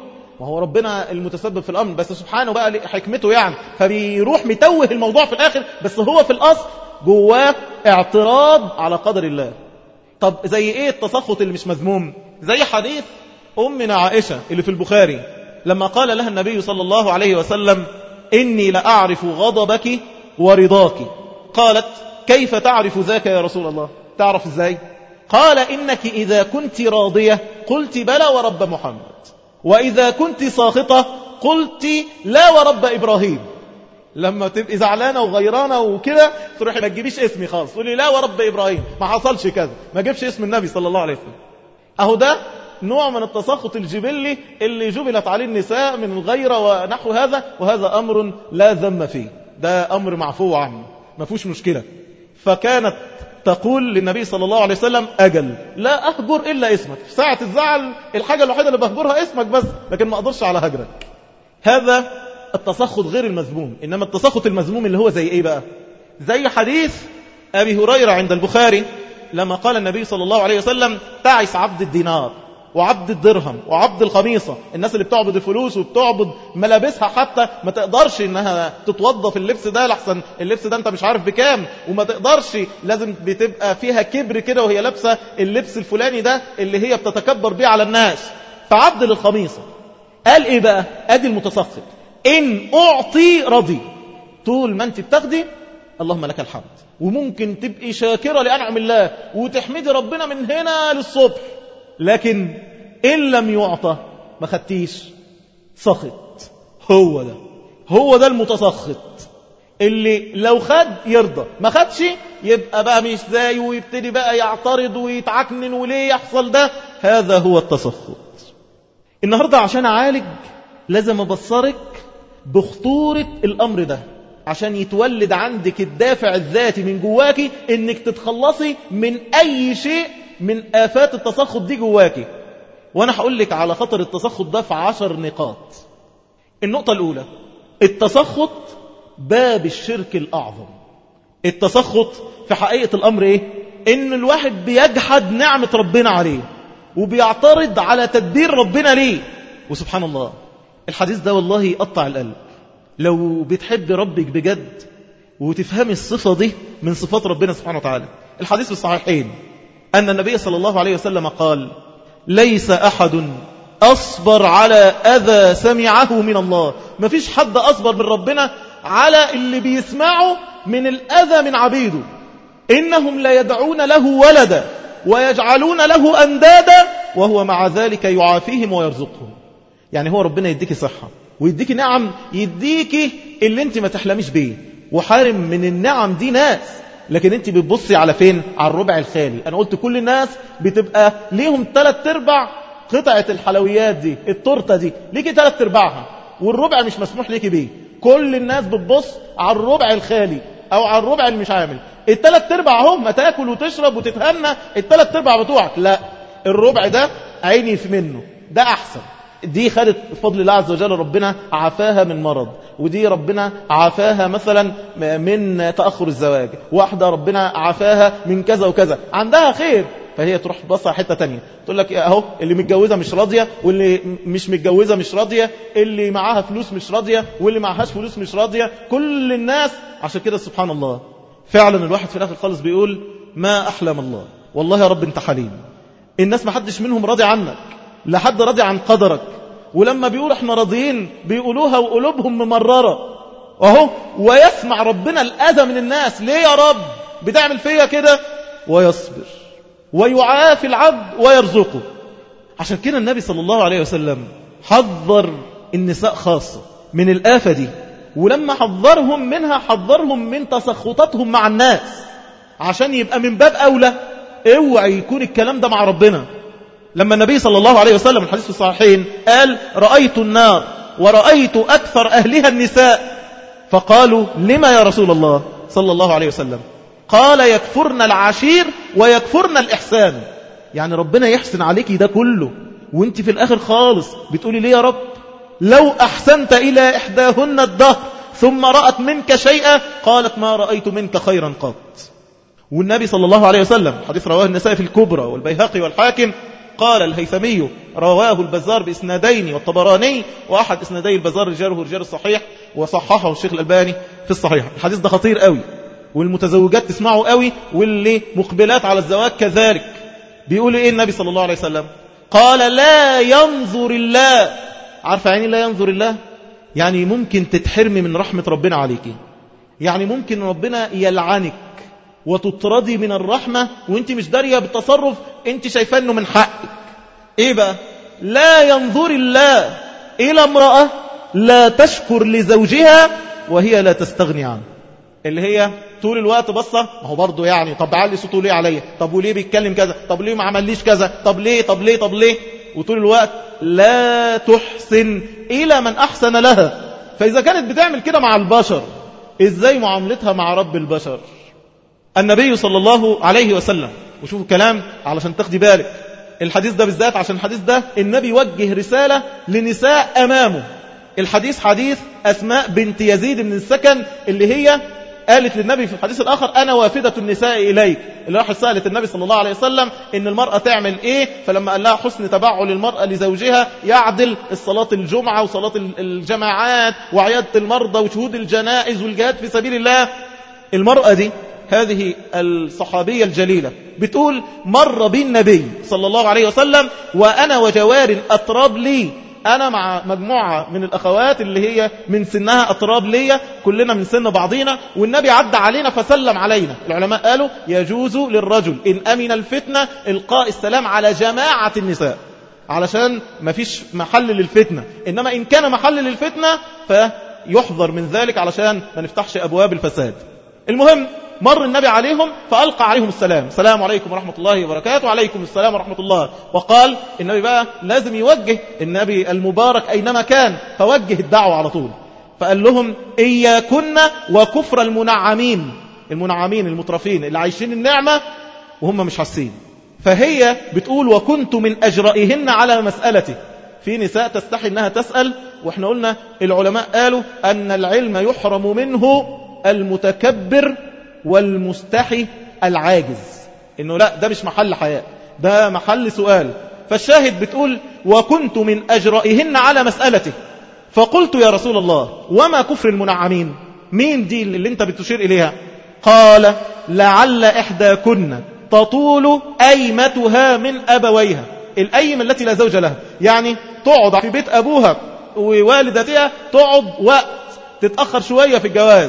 ما هو ربنا المتسبب في الأمر، بس سبحانه بقى حكمته يعني، فبيروح متوه الموضوع في الآخر، بس هو في الأصل جواه اعتراض على قدر الله. طب زي ايه التسخط اللي مش مذموم؟ زي حديث أمنا عائشة اللي في البخاري لما قال لها النبي صلى الله عليه وسلم إني لأعرف غضبك ورضاك. قالت كيف تعرف ذاك يا رسول الله؟ تعرف ازاي؟ قال إنك إذا كنت راضية قلت بلى ورب محمد، وإذا كنت ساخطة قلت لا ورب إبراهيم. لما تبقي زعلانة وغيرانة وكده تروحي ما تجيبيش اسمي خالص، تقولي لا ورب إبراهيم، ما حصلش كذا، ما جيبش اسم النبي صلى الله عليه وسلم. أهو ده نوع من التسخط الجبلي اللي جبلت عليه النساء من الغيرة ونحو هذا، وهذا أمر لا ذم فيه، ده أمر معفو عنه ما فيهوش مشكلة. فكانت تقول للنبي صلى الله عليه وسلم أجل لا أهجر إلا اسمك، في ساعة الزعل الحاجة الوحيدة اللي بهجرها اسمك بس، لكن ما أقدرش على هجرك. هذا التسخط غير المذموم. إنما التسخط المذموم اللي هو زي إيه بقى؟ زي حديث أبي هريرة عند البخاري لما قال النبي صلى الله عليه وسلم تعس عبد الدينار وعبد الدرهم وعبد الخميصة. الناس اللي بتعبد الفلوس وبتعبد ملابسها حتى ما تقدرش انها تتوظف في اللبس ده، لحسن اللبس ده انت مش عارف بكام، وما تقدرش، لازم بتبقى فيها كبر كده وهي لابسة اللبس الفلاني ده اللي هي بتتكبر بيه على الناس. فعبد للخميصة قال ايه بقى؟ ادي المتسخط ان اعطي رضي، طول ما انت بتاخدي اللهم لك الحمد، وممكن تبقي شاكرة لأنعم الله وتحمدي ربنا من هنا للصبح، لكن إن لم يعطى ما خدتيش سخط. هو ده المتسخط اللي لو خد يرضى، ما خدش يبقى بقى مش زي، ويبتدي بقى يعترض ويتعكنن وليه يحصل ده. هذا هو التسخط. النهاردة عشان أعالج لازم أبصرك بخطورة الأمر ده، عشان يتولد عندك الدافع الذاتي من جواكي انك تتخلصي من اي شيء من آفات التسخط دي جواكي. وانا هقول لك على خطر التسخط ده في 10 نقاط. النقطة الاولى، التسخط باب الشرك الاعظم. التسخط في حقيقة الامر ايه؟ ان الواحد بيجحد نعمة ربنا عليه وبيعترض على تدبير ربنا ليه. وسبحان الله الحديث ده والله يقطع القلب لو بتحب ربك بجد وتفهمي الصفة دي من صفات ربنا سبحانه وتعالى. الحديث في الصحيحين أن النبي صلى الله عليه وسلم قال ليس أحد أصبر على أذى سمعه من الله. ما فيش حد أصبر من ربنا على اللي بيسمعه من الأذى من عبيده. إنهم لا يدعون له ولدا ويجعلون له أندادا وهو مع ذلك يعافيهم ويرزقهم. يعني هو ربنا يديكي صحة ويديكي نعم، يديكي اللي انت ما تحلميش بيه، وحارم من النعم دي ناس، لكن انت بتبصي على فين؟ على الربع الخالي. انا قلت كل الناس بتبقى ليهم 3/4 قطعة الحلويات دي، التورتة دي ليكي 3/4، والربع مش مسموح ليكي بيه. كل الناس بتبص على الربع الخالي او على الربع اللي مش عامل. 3/4 اهو، ما تاكل وتشرب وتتهنى، 3/4 بتوعك لا، الربع ده عيني في منه، ده احسن. دي خدت بفضل الله عز وجل ربنا عافاها من مرض، ودي ربنا عافاها مثلا من تأخر الزواج، واحدة ربنا عافاها من كذا وكذا، عندها خير، فهي تروح بصها حتة تانية تقول لك اهو اللي متجوزة مش راضية، واللي مش متجوزة مش راضية، اللي معاها فلوس مش راضية، واللي معهاش فلوس مش راضية، كل الناس. عشان كده سبحان الله فعلا الواحد في الآخر خالص بيقول ما أحلم الله، والله يا رب انت حليم. الناس ما حدش منهم راضي عنك، لا حد راضي عن قدرك، ولما بيقول احنا راضيين بيقولوها وقلوبهم ممررة اهو. ويسمع ربنا الأذى من الناس، ليه يا رب بتعمل فيا كده؟ ويصبر ويعافي العبد ويرزقه. عشان كده النبي صلى الله عليه وسلم حذر النساء خاصة من الآفة دي، ولما حذرهم منها حذرهم من تسخطاتهم مع الناس، عشان يبقى من باب أولى اوعى يكون الكلام ده مع ربنا. لما النبي صلى الله عليه وسلم الحديث في الصحيحين قال رأيت النار ورأيت أكثر أهلها النساء، فقالوا لما يا رسول الله صلى الله عليه وسلم؟ قال يكفرن العشير ويكفرن الإحسان. يعني ربنا يحسن عليك ده كله وانت في الآخر خالص بتقولي ليه يا رب؟ لو أحسنت إلى إحداهن الدهر ثم رأت منك شيئا قالت ما رأيت منك خيرا قط. والنبي صلى الله عليه وسلم حديث رواه النسائي في الكبرى والبيهقي والحاكم قال الهيثمي رواه البزار بإسنادين والطبراني، وأحد إسنادي البزار رجاله رجال الصحيح وصححه الشيخ الألباني في الصحيح. الحديث ده خطير قوي، والمتزوجات تسمعه قوي، واللي مقبلات على الزواج كذلك. بيقول إيه النبي صلى الله عليه وسلم؟ قال لا ينظر الله. عارفة يعني لا ينظر الله؟ يعني ممكن تتحرمي من رحمة ربنا عليكي، يعني ممكن ربنا يلعنك وتطردي من الرحمة وانت مش دارية بالتصرف انت شايفاه انه من حقك. ايه بقى؟ لا ينظر الله الى امرأة لا تشكر لزوجها وهي لا تستغني عنه، اللي هي طول الوقت بصة ما هو برضه يعني طب علي صوته ليه عليا، طب وليه بيتكلم كذا، طب ليه ما عمليش كذا، طب ليه طب ليه طب ليه، وطول الوقت لا تحسن إلى من أحسن لها. فإذا كانت بتعمل كده مع البشر، إزاي معاملتها مع رب البشر؟ النبي صلى الله عليه وسلم، وشوفوا كلام علشان تاخدي بالك الحديث ده بالذات، عشان الحديث ده النبي وجه رسالة لنساء أمامه. الحديث حديث أسماء بنت يزيد بن السكن، اللي هي قالت للنبي في الحديث الآخر أنا وافدة النساء إليك، اللي راح سألت النبي صلى الله عليه وسلم إن المرأة تعمل إيه، فلما قال لها حسن تبعل المرأة لزوجها يعدل الصلاة الجمعة وصلاة الجماعات وعيادة المرضى وشهود الجنائز والجهاد في سبيل الله. المرأة دي هذه الصحابية الجليلة بتقول مر بي النبي صلى الله عليه وسلم وأنا وجوار أطراب لي، أنا مع مجموعة من الأخوات اللي هي من سنها أطراب لي، كلنا من سن بعضينا، والنبي عدى علينا فسلم علينا. العلماء قالوا يجوز للرجل إن أمن الفتنة إلقاء السلام على جماعة النساء علشان ما فيش محل للفتنة، إنما إن كان محل للفتنة فيحذر من ذلك علشان ما نفتحش أبواب الفساد. المهم مر النبي عليهم فألقى عليهم السلام، السلام عليكم ورحمة الله وبركاته، وعليكم السلام ورحمة الله. وقال النبي بقى لازم يوجه النبي المبارك أينما كان، فوجه الدعوة على طول، فقال لهم إياكن وكفر المنعمين، المنعمين المترفين اللي عايشين النعمة وهم مش حاسين. فهي بتقول وكنت من أجرئهن على مسألتي. في نساء تستحي أنها تسأل، وإحنا قلنا العلماء قالوا أن العلم يحرم منه المتكبر والمستحي العاجز، إنه لا ده مش محل حياء، ده محل سؤال. فالشاهد بتقول وكنت من أجرئهن على مسألته، فقلت يا رسول الله وما كفر المنعمين؟ مين دي اللي انت بتشير إليها؟ قال لعل إحداكن تطول أيمتها من أبويها، الأيم التي لا زوج لها، يعني تقعد في بيت أبوها ووالدتها، تقعد وقت تتأخر شوية في الجواز،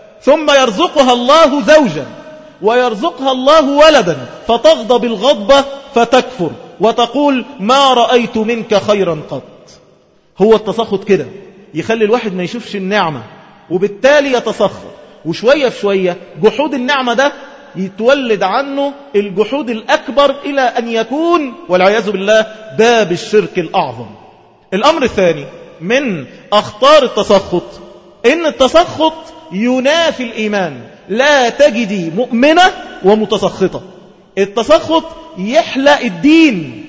ثم يرزقها الله زوجا ويرزقها الله ولدا فتغضب الغضبة فتكفر وتقول ما رأيت منك خيرا قط. هو التسخط كده يخلي الواحد ما يشوفش النعمة وبالتالي يتسخط، وشوية في شوية جحود النعمة ده يتولد عنه الجحود الأكبر إلى أن يكون والعياذ بالله باب الشرك الأعظم. الأمر الثاني من أخطار التسخط إن التسخط ينافي الإيمان. لا تجدي مؤمنة ومتسخطة. التسخط يحلق الدين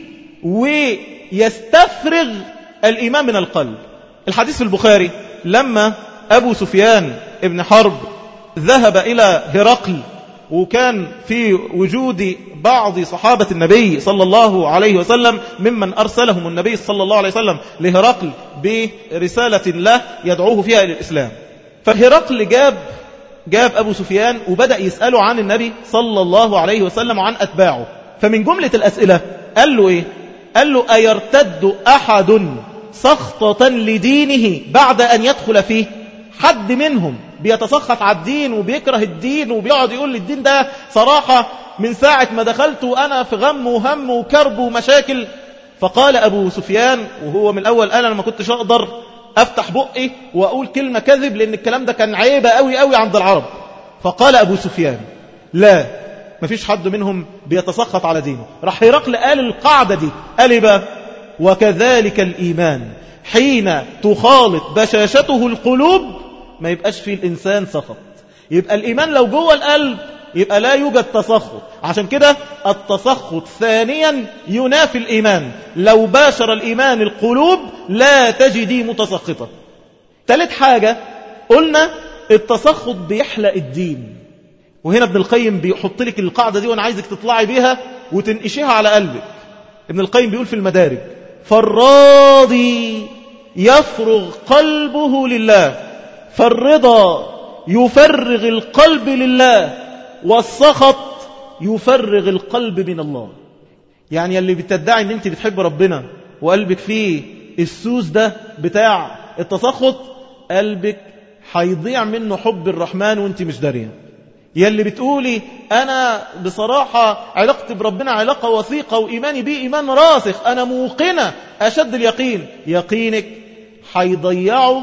ويستفرغ الإيمان من القلب. الحديث في البخاري لما أبو سفيان ابن حرب ذهب إلى هرقل، وكان في وجود بعض صحابة النبي صلى الله عليه وسلم ممن أرسلهم النبي صلى الله عليه وسلم لهرقل برسالة له يدعوه فيها إلى الإسلام. فهرقل جاب أبو سفيان وبدأ يسأله عن النبي صلى الله عليه وسلم وعن أتباعه. فمن جملة الأسئلة قال له إيه؟ قال له أيرتد أحد سخطة لدينه بعد أن يدخل فيه؟ حد منهم بيتسخط على الدين وبيكره الدين وبيقعد يقول للدين ده صراحة من ساعة ما دخلت وأنا في غم وهم وكرب ومشاكل؟ فقال أبو سفيان وهو من الأول قال أنا ما كنتش أقدر أفتح بقي وأقول كلمة كذب لأن الكلام ده كان عيبة قوي قوي عند العرب. فقال أبو سفيان لا، ما فيش حد منهم بيتسخط على دينه. راح هرقل قال القاعدة دي، قال إيه بقى؟ وكذلك الإيمان حين تخالط بشاشته القلوب ما يبقاش فيه الإنسان سخط. يبقى الإيمان لو جوه القلب يبقى لا يوجد تسخط. عشان كده التسخط ثانيا ينافي الإيمان. لو باشر الإيمان القلوب لا تجدي متسخطة. ثالث حاجة قلنا التسخط بيحلق الدين. وهنا ابن القيم بيحط لك القاعدة دي وانا عايزك تطلعي بيها وتنقشيها على قلبك. ابن القيم بيقول في المدارج: فالراضي يفرغ قلبه لله، فالرضا يفرغ القلب لله، والسخط يفرغ القلب من الله. يعني اللي بتدعي ان انت بتحب ربنا وقلبك فيه السوس ده بتاع التسخط، قلبك هيضيع منه حب الرحمن وانت مش دارية. يلي بتقولي أنا بصراحة علاقتي بربنا علاقة وثيقة وإيماني بيه إيمان راسخ، أنا موقنة أشد اليقين، يقينك هيضيعه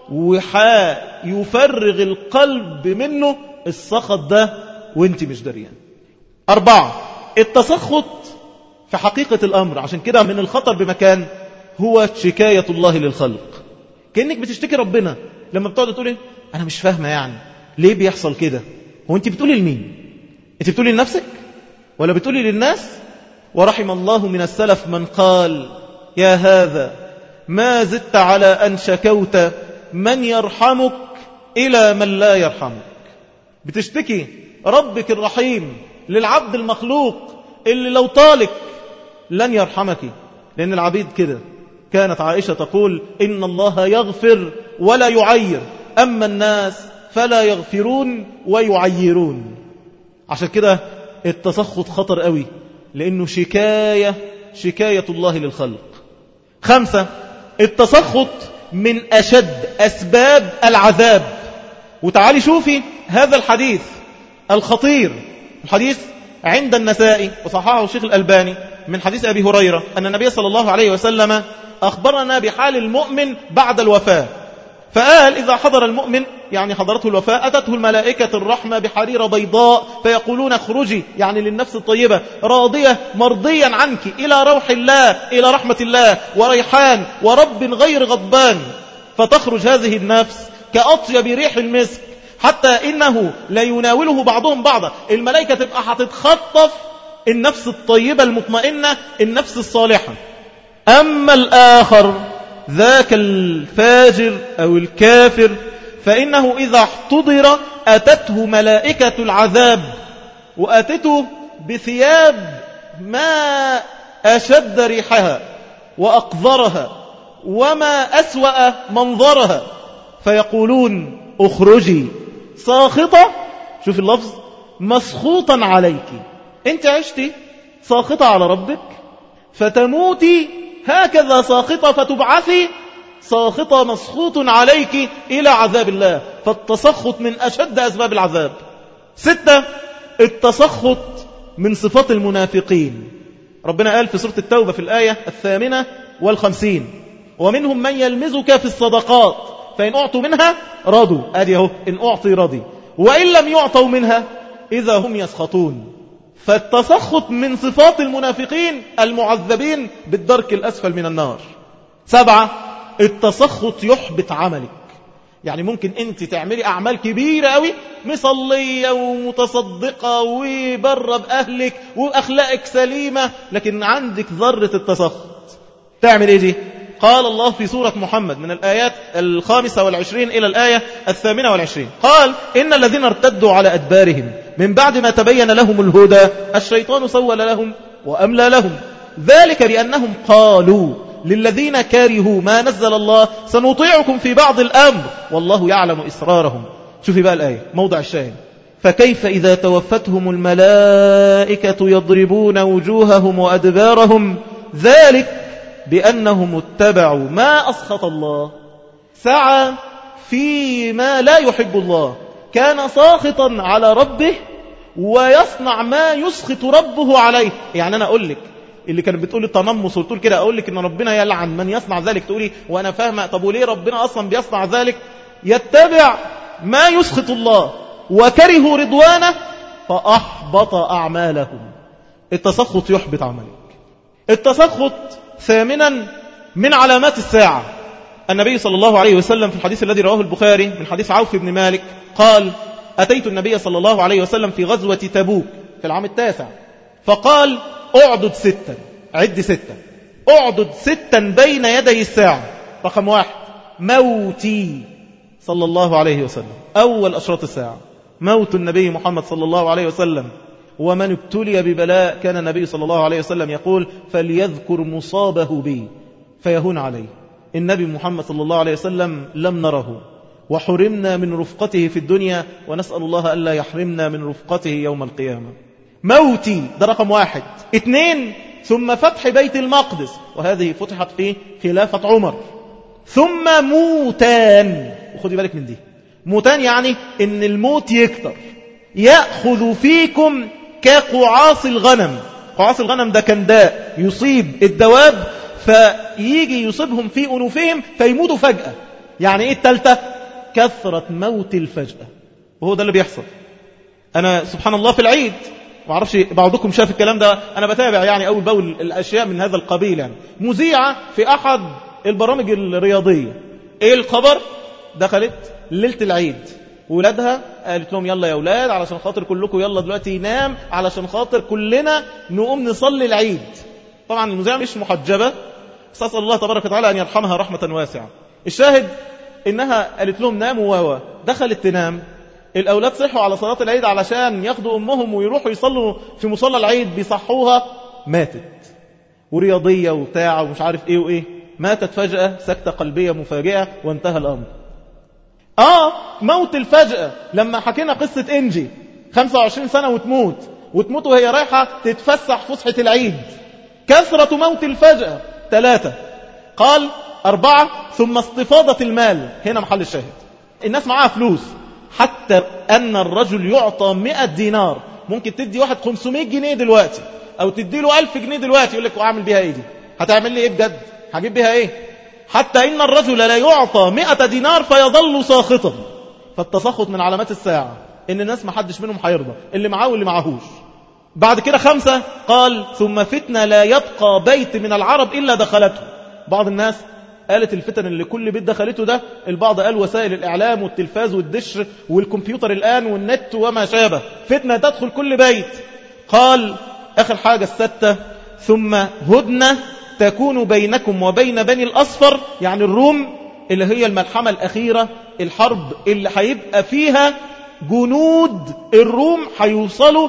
ويفرغ القلب منه السخط ده وانت مش دارية. 4. التسخط في حقيقة الأمر، عشان كده من الخطر بمكان، هو شكاية الله للخلق. كأنك بتشتكي ربنا لما بتقعد تقولي أنا مش فاهمة يعني ليه بيحصل كده. هو أنت بتقولي لمين؟ أنت بتقولي لنفسك ولا بتقولي للناس؟ ورحم الله من السلف من قال: يا هذا ما زدت على أن شكوت من يرحمك إلى من لا يرحمك. بتشتكي ربك الرحيم للعبد المخلوق اللي لو طالك لن يرحمك، لأن العبيد كده. كانت عائشة تقول: إن الله يغفر ولا يعير، أما الناس فلا يغفرون ويعيرون. عشان كده التسخط خطر قوي، لأنه شكاية الله للخلق. 5. التسخط من أشد أسباب العذاب. وتعالي شوفي هذا الحديث الخطير، الحديث عند النسائي وصححه الشيخ الألباني، من حديث أبي هريرة أن النبي صلى الله عليه وسلم أخبرنا بحال المؤمن بعد الوفاة، فقال: إذا حضر المؤمن، يعني حضرته الوفاة، أتته الملائكة الرحمة بحريرة بيضاء فيقولون: اخرجي، يعني للنفس الطيبة، راضية مرضيا عنك إلى روح الله، إلى رحمة الله وريحان ورب غير غضبان. فتخرج هذه النفس كأطيب ريح المسك، حتى إنه لا يناوله بعضهم بعضا. الملائكة تبقى هتتخطف النفس الطيبة المطمئنة، النفس الصالحة. أما الآخر ذاك الفاجر أو الكافر، فإنه إذا احتضر أتته ملائكة العذاب، وأتته بثياب ما أشد ريحها وأقذرها وما أسوأ منظرها، فيقولون: اخرجي ساخطة، شوف اللفظ، مسخوطا عليك. انت عشتي ساخطة على ربك، فتموتي هكذا ساخطة، فتبعثي ساخطة مسخوط عليك إلى عذاب الله. فالتسخط من أشد أسباب العذاب. 6. التسخط من صفات المنافقين. ربنا قال في سورة التوبة في الآية 58: ومنهم من يلمزك في الصدقات فإن أعطوا منها رضوا، أدي أهو، إن أعطي رضي، وإن لم يعطوا منها إذا هم يسخطون. فالتسخط من صفات المنافقين المعذبين بالدرك الأسفل من النار. 7. التسخط يحبط عملك. يعني ممكن أنت تعملي أعمال كبيرة قوي، مصلية ومتصدقة وبره بأهلك وأخلاقك سليمة، لكن عندك ذرة التسخط. تعمل إيه دي؟ قال الله في سورة محمد من الآيات 25 إلى الآية 28: قال: إن الذين ارتدوا على أدبارهم من بعد ما تبين لهم الهدى الشيطان سول لهم وأملى لهم، ذلك بأنهم قالوا للذين كارهوا ما نزل الله سنطيعكم في بعض الأمر والله يعلم إسرارهم. شوفي بقى الآية، موضع الشاهد: فكيف إذا توفتهم الملائكة يضربون وجوههم وأدبارهم ذلك بأنهم اتبعوا ما أسخط الله. سعى فيما لا يحب الله، كان ساخطا على ربه ويصنع ما يسخط ربه عليه. يعني أنا أقول لك اللي كانت بتقول التنمص وتقول كده، أقول لك إن ربنا يلعن من يصنع ذلك، تقولي وأنا فاهمة، طب وليه ربنا أصلا بيصنع ذلك؟ يتبع ما يسخط الله وكرهوا رضوانه فأحبط أعمالهم. التسخط يحبط عملك. التسخط 8 من علامات الساعة. النبي صلى الله عليه وسلم في الحديث الذي رواه البخاري من حديث عوف بن مالك قال: أتيت النبي صلى الله عليه وسلم في غزوة تبوك في العام 9، فقال: اعدد 6، عد 6، اعدد 6 بين يدي الساعة. رقم 1: موتي صلى الله عليه وسلم، أول أشراط الساعة موت النبي محمد صلى الله عليه وسلم. ومن ابتلي ببلاء كان النبي صلى الله عليه وسلم يقول فليذكر مصابه بي فيهون عليه. النبي محمد صلى الله عليه وسلم لم نره وحرمنا من رفقته في الدنيا، ونسأل الله ألا يحرمنا من رفقته يوم القيامة. موتي ده رقم 1. 2 ثم فتح بيت المقدس، وهذه فتحت في خلافة عمر. ثم موتان، وخدي بالك من دي، موتان يعني ان الموت يكتر، يأخذ فيكم كقعاص الغنم. قعاص الغنم ده كان داء يصيب الدواب، فيجي يصيبهم في أنوفهم فيموتوا فجأة. يعني ايه التالتة؟ كثرة موت الفجأة، وهو ده اللي بيحصل. أنا سبحان الله في العيد، ما اعرفش بعضكم شاف الكلام ده، أنا بتابع يعني أول بأول الأشياء من هذا القبيل. يعني مذيعة في أحد البرامج الرياضية، إيه الخبر؟ دخلت ليلة العيد ولادها قالت لهم يلا يا أولاد علشان خاطر كلكم يلا دلوقتي ينام علشان خاطر كلنا نقوم نصلي العيد. طبعا المذيعة مش محجبة، بس أسأل الله تبارك وتعالى أن يرحمها رحمة واسعة. الشاهد إنها قالت لهم ناموا، دخلت تنام. الأولاد صحوا على صلاة العيد علشان ياخدوا أمهم ويروحوا يصلوا في مصلى العيد، بيصحوها ماتت، ورياضية وبتاع ومش عارف إيه وإيه، ماتت فجأة سكتة قلبية مفاجئة وانتهى الأمر. موت الفجأة، لما حكينا قصة إنجي 25 سنة وتموت وهي رايحة تتفسح فسحة العيد. كثرة موت الفجأة 3. قال 4 ثم استفاضة المال، هنا محل الشاهد. الناس معاها فلوس، حتى أن الرجل يعطى 100 دينار. ممكن تدي واحد 500 جنيه دلوقتي، أو تدي له 1000 جنيه دلوقتي، يقول لك وأعمل بها إيه دي؟ هتعمل لي إيه بجد؟ هجيب بها إيه؟ حتى إن الرجل لا يعطى 100 دينار فيظل ساخطا. فالتسخط من علامات الساعة، إن الناس ما حدش منهم هيرضى، اللي معاه واللي معهوش. بعد كده 5 قال ثم فتنة لا يبقى بيت من العرب إلا دخلته. بعض الناس قالت الفتن اللي كل بيت دخلته ده، البعض قال وسائل الإعلام والتلفاز والدش والكمبيوتر الآن والنت وما شابه، فتنة تدخل كل بيت. قال آخر حاجة 6 ثم هدنة تكون بينكم وبين بني الأصفر، يعني الروم، اللي هي الملحمة الأخيرة، الحرب اللي هيبقى فيها جنود الروم هيوصلوا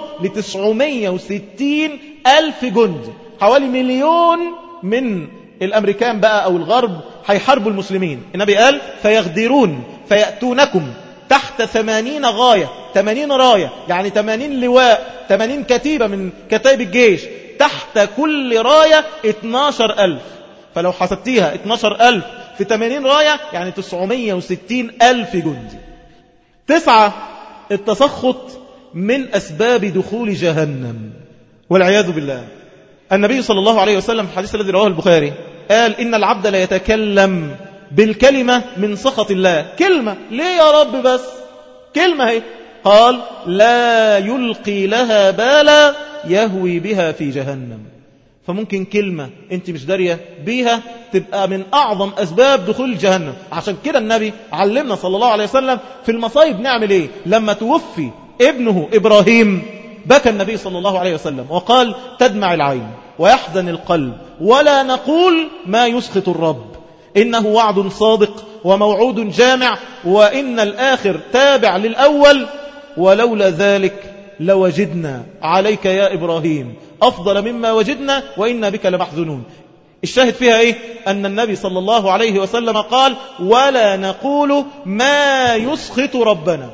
ل960 ألف جندي، حوالي 1,000,000 من الأمريكان بقى أو الغرب هيحاربوا المسلمين. النبي قال فيغدرون فيأتونكم تحت 80 غاية، 80 راية يعني 80 لواء، 80 كتيبة من كتائب الجيش، تحت كل راية 12,000. فلو حسبتيها 12,000 في 80 راية يعني 960 ألف جندي. 9 التسخط من أسباب دخول جهنم والعياذ بالله. النبي صلى الله عليه وسلم في الحديث الذي رواه البخاري قال إن العبد لا يتكلم بالكلمة من سخط الله. كلمة ليه يا رب؟ بس كلمة هي. قال لا يلقي لها بالا يهوي بها في جهنم. فممكن كلمة انت مش دارية بيها تبقى من أعظم أسباب دخول جهنم. عشان كده النبي علمنا صلى الله عليه وسلم في المصايب نعمل ايه. لما توفي ابنه إبراهيم بكى النبي صلى الله عليه وسلم وقال تدمع العين ويحزن القلب ولا نقول ما يسخط الرب، إنه وعد صادق وموعود جامع، وإن الآخر تابع للأول، ولولا ذلك لوجدنا عليك يا إبراهيم أفضل مما وجدنا وإنا بك لمحزنون. الشاهد فيها إيه؟ أن النبي صلى الله عليه وسلم قال ولا نقول ما يسخط ربنا.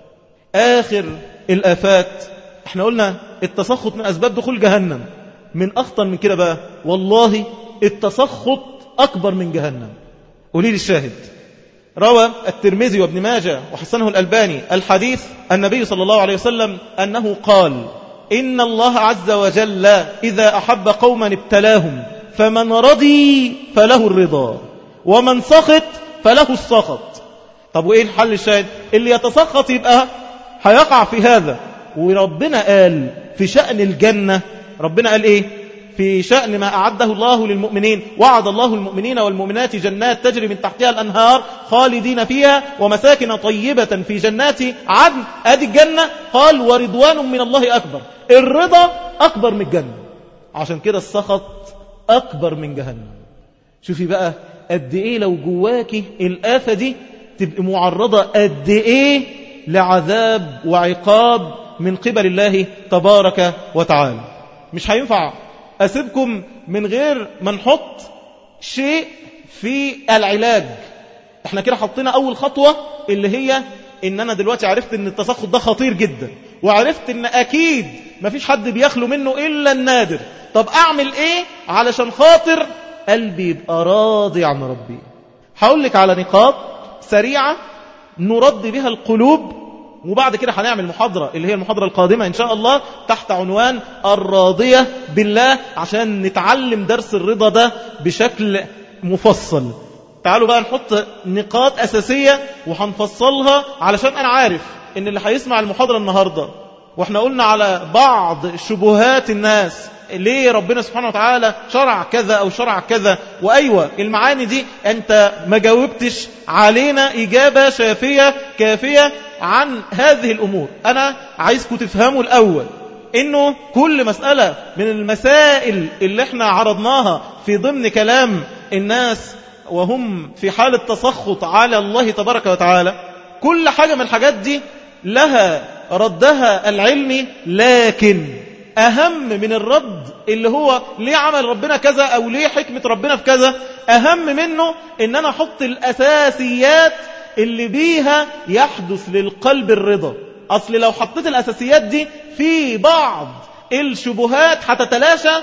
آخر الآفات، احنا قلنا التسخط من أسباب دخول جهنم. من أخطر من كده بقى والله التسخط أكبر من جهنم. قولي لي الشاهد. روى الترمذي وابن ماجه وحسنه الألباني الحديث النبي صلى الله عليه وسلم أنه قال إن الله عز وجل إذا أحب قوما ابتلاهم، فمن رضي فله الرضا ومن سخط فله السخط. طب وإيه الحل الشاهد؟ اللي يتسخط يبقى هيقع في هذا. وربنا قال في شأن الجنة، ربنا قال إيه في شأن ما أعده الله للمؤمنين؟ وعد الله المؤمنين والمؤمنات جنات تجري من تحتها الأنهار خالدين فيها ومساكن طيبة في جنات عدن. أدي الجنة. قال ورضوان من الله أكبر. الرضا أكبر من الجنة، عشان كده السخط أكبر من جهنم. شوفي بقى قد إيه لو جواكي الآفة دي تبقى معرضة قد إيه لعذاب وعقاب من قبل الله تبارك وتعالى. مش هينفع أسيبكم من غير ما نحط شيء في العلاج. احنا كده حطينا أول خطوة اللي هي إن أنا دلوقتي عرفت إن التسخط ده خطير جدا، وعرفت إن أكيد مفيش حد بيخلو منه إلا النادر. طب أعمل إيه علشان خاطر قلبي يبقى راضي عن ربي؟ هقول لك على نقاط سريعة نرد بها القلوب، وبعد كده هنعمل محاضرة اللي هي المحاضرة القادمة إن شاء الله تحت عنوان الراضية بالله، عشان نتعلم درس الرضا ده بشكل مفصل. تعالوا بقى نحط نقاط أساسية وهنفصلها، علشان أنا عارف إن اللي هيسمع المحاضرة النهاردة، وإحنا قلنا على بعض شبهات الناس ليه ربنا سبحانه وتعالى شرع كذا أو شرع كذا، وأيوة المعاني دي أنت ما جاوبتش علينا إجابة شافية كافية عن هذه الأمور. أنا عايزكم تفهموا الأول إنه كل مسألة من المسائل اللي احنا عرضناها في ضمن كلام الناس وهم في حالة تسخط على الله تبارك وتعالى، كل حاجة من الحاجات دي لها ردها العلمي، لكن أهم من الرد اللي هو ليه عمل ربنا كذا أو ليه حكمة ربنا في كذا، أهم منه إن أنا أحط الأساسيات اللي بيها يحدث للقلب الرضا. أصل لو حطيت الأساسيات دي في بعض الشبهات هتتلاشى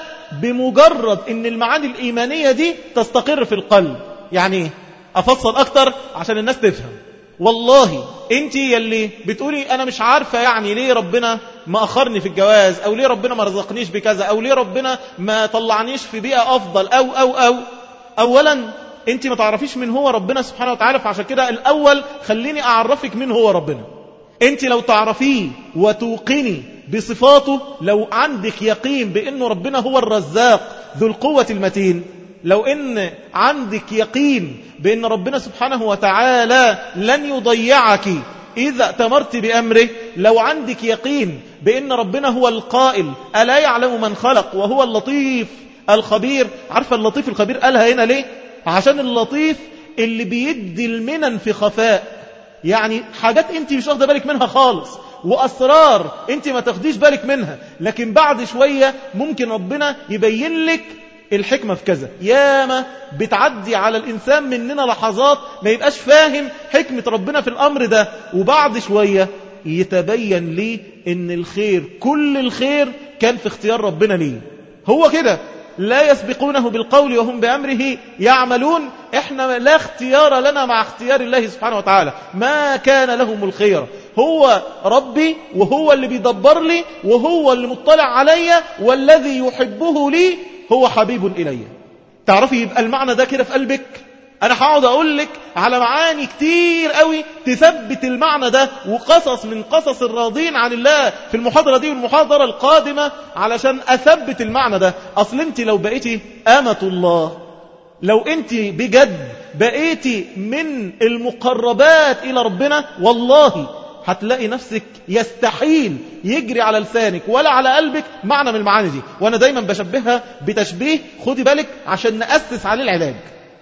بمجرد إن المعاني الإيمانية دي تستقر في القلب. يعني أفصل أكتر عشان الناس تفهم. والله انت يلي بتقولي انا مش عارفة يعني ليه ربنا ما اخرني في الجواز، او ليه ربنا ما رزقنيش بكذا، او ليه ربنا ما طلعنيش في بيئة افضل، او اولا انت ما تعرفيش من هو ربنا سبحانه وتعالى، فعشان كده الاول خليني اعرفك من هو ربنا. انت لو تعرفيه وتوقني بصفاته، لو عندك يقين بانه ربنا هو الرزاق ذو القوة المتين، لو ان عندك يقين بأن ربنا سبحانه وتعالى لن يضيعك إذا تمرت بأمره، لو عندك يقين بأن ربنا هو القائل ألا يعلم من خلق وهو اللطيف الخبير. عارفة اللطيف الخبير قالها هنا ليه؟ عشان اللطيف اللي بيدي المنن في خفاء، يعني حاجات انت مش واخده بالك منها خالص، وأسرار انت ما تاخديش بالك منها، لكن بعد شوية ممكن ربنا يبين لك الحكمة في كذا. ياما بتعدي على الإنسان مننا لحظات ما يبقاش فاهم حكمة ربنا في الأمر ده، وبعد شوية يتبين لي إن الخير كل الخير كان في اختيار ربنا ليه. هو كده لا يسبقونه بالقول وهم بأمره يعملون. احنا لا اختيار لنا مع اختيار الله سبحانه وتعالى، ما كان لهم الخير. هو ربي وهو اللي بيدبر لي وهو اللي مطلع علي، والذي يحبه لي هو حبيب إلي. تعرفي يبقى المعنى ده كده في قلبك. أنا هقعد أقول لك على معاني كتير قوي تثبت المعنى ده، وقصص من قصص الراضين عن الله في المحاضرة دي والمحاضرة القادمة علشان أثبت المعنى ده. أصل أنت لو بقيتي أمة الله، لو أنت بجد بقيتي من المقربات إلى ربنا، والله هتلاقي نفسك يستحيل يجري على لسانك ولا على قلبك معنى من المعاني دي. وانا دايما بشبهها بتشبيه، خدي بالك عشان نأسس عليه العلاج.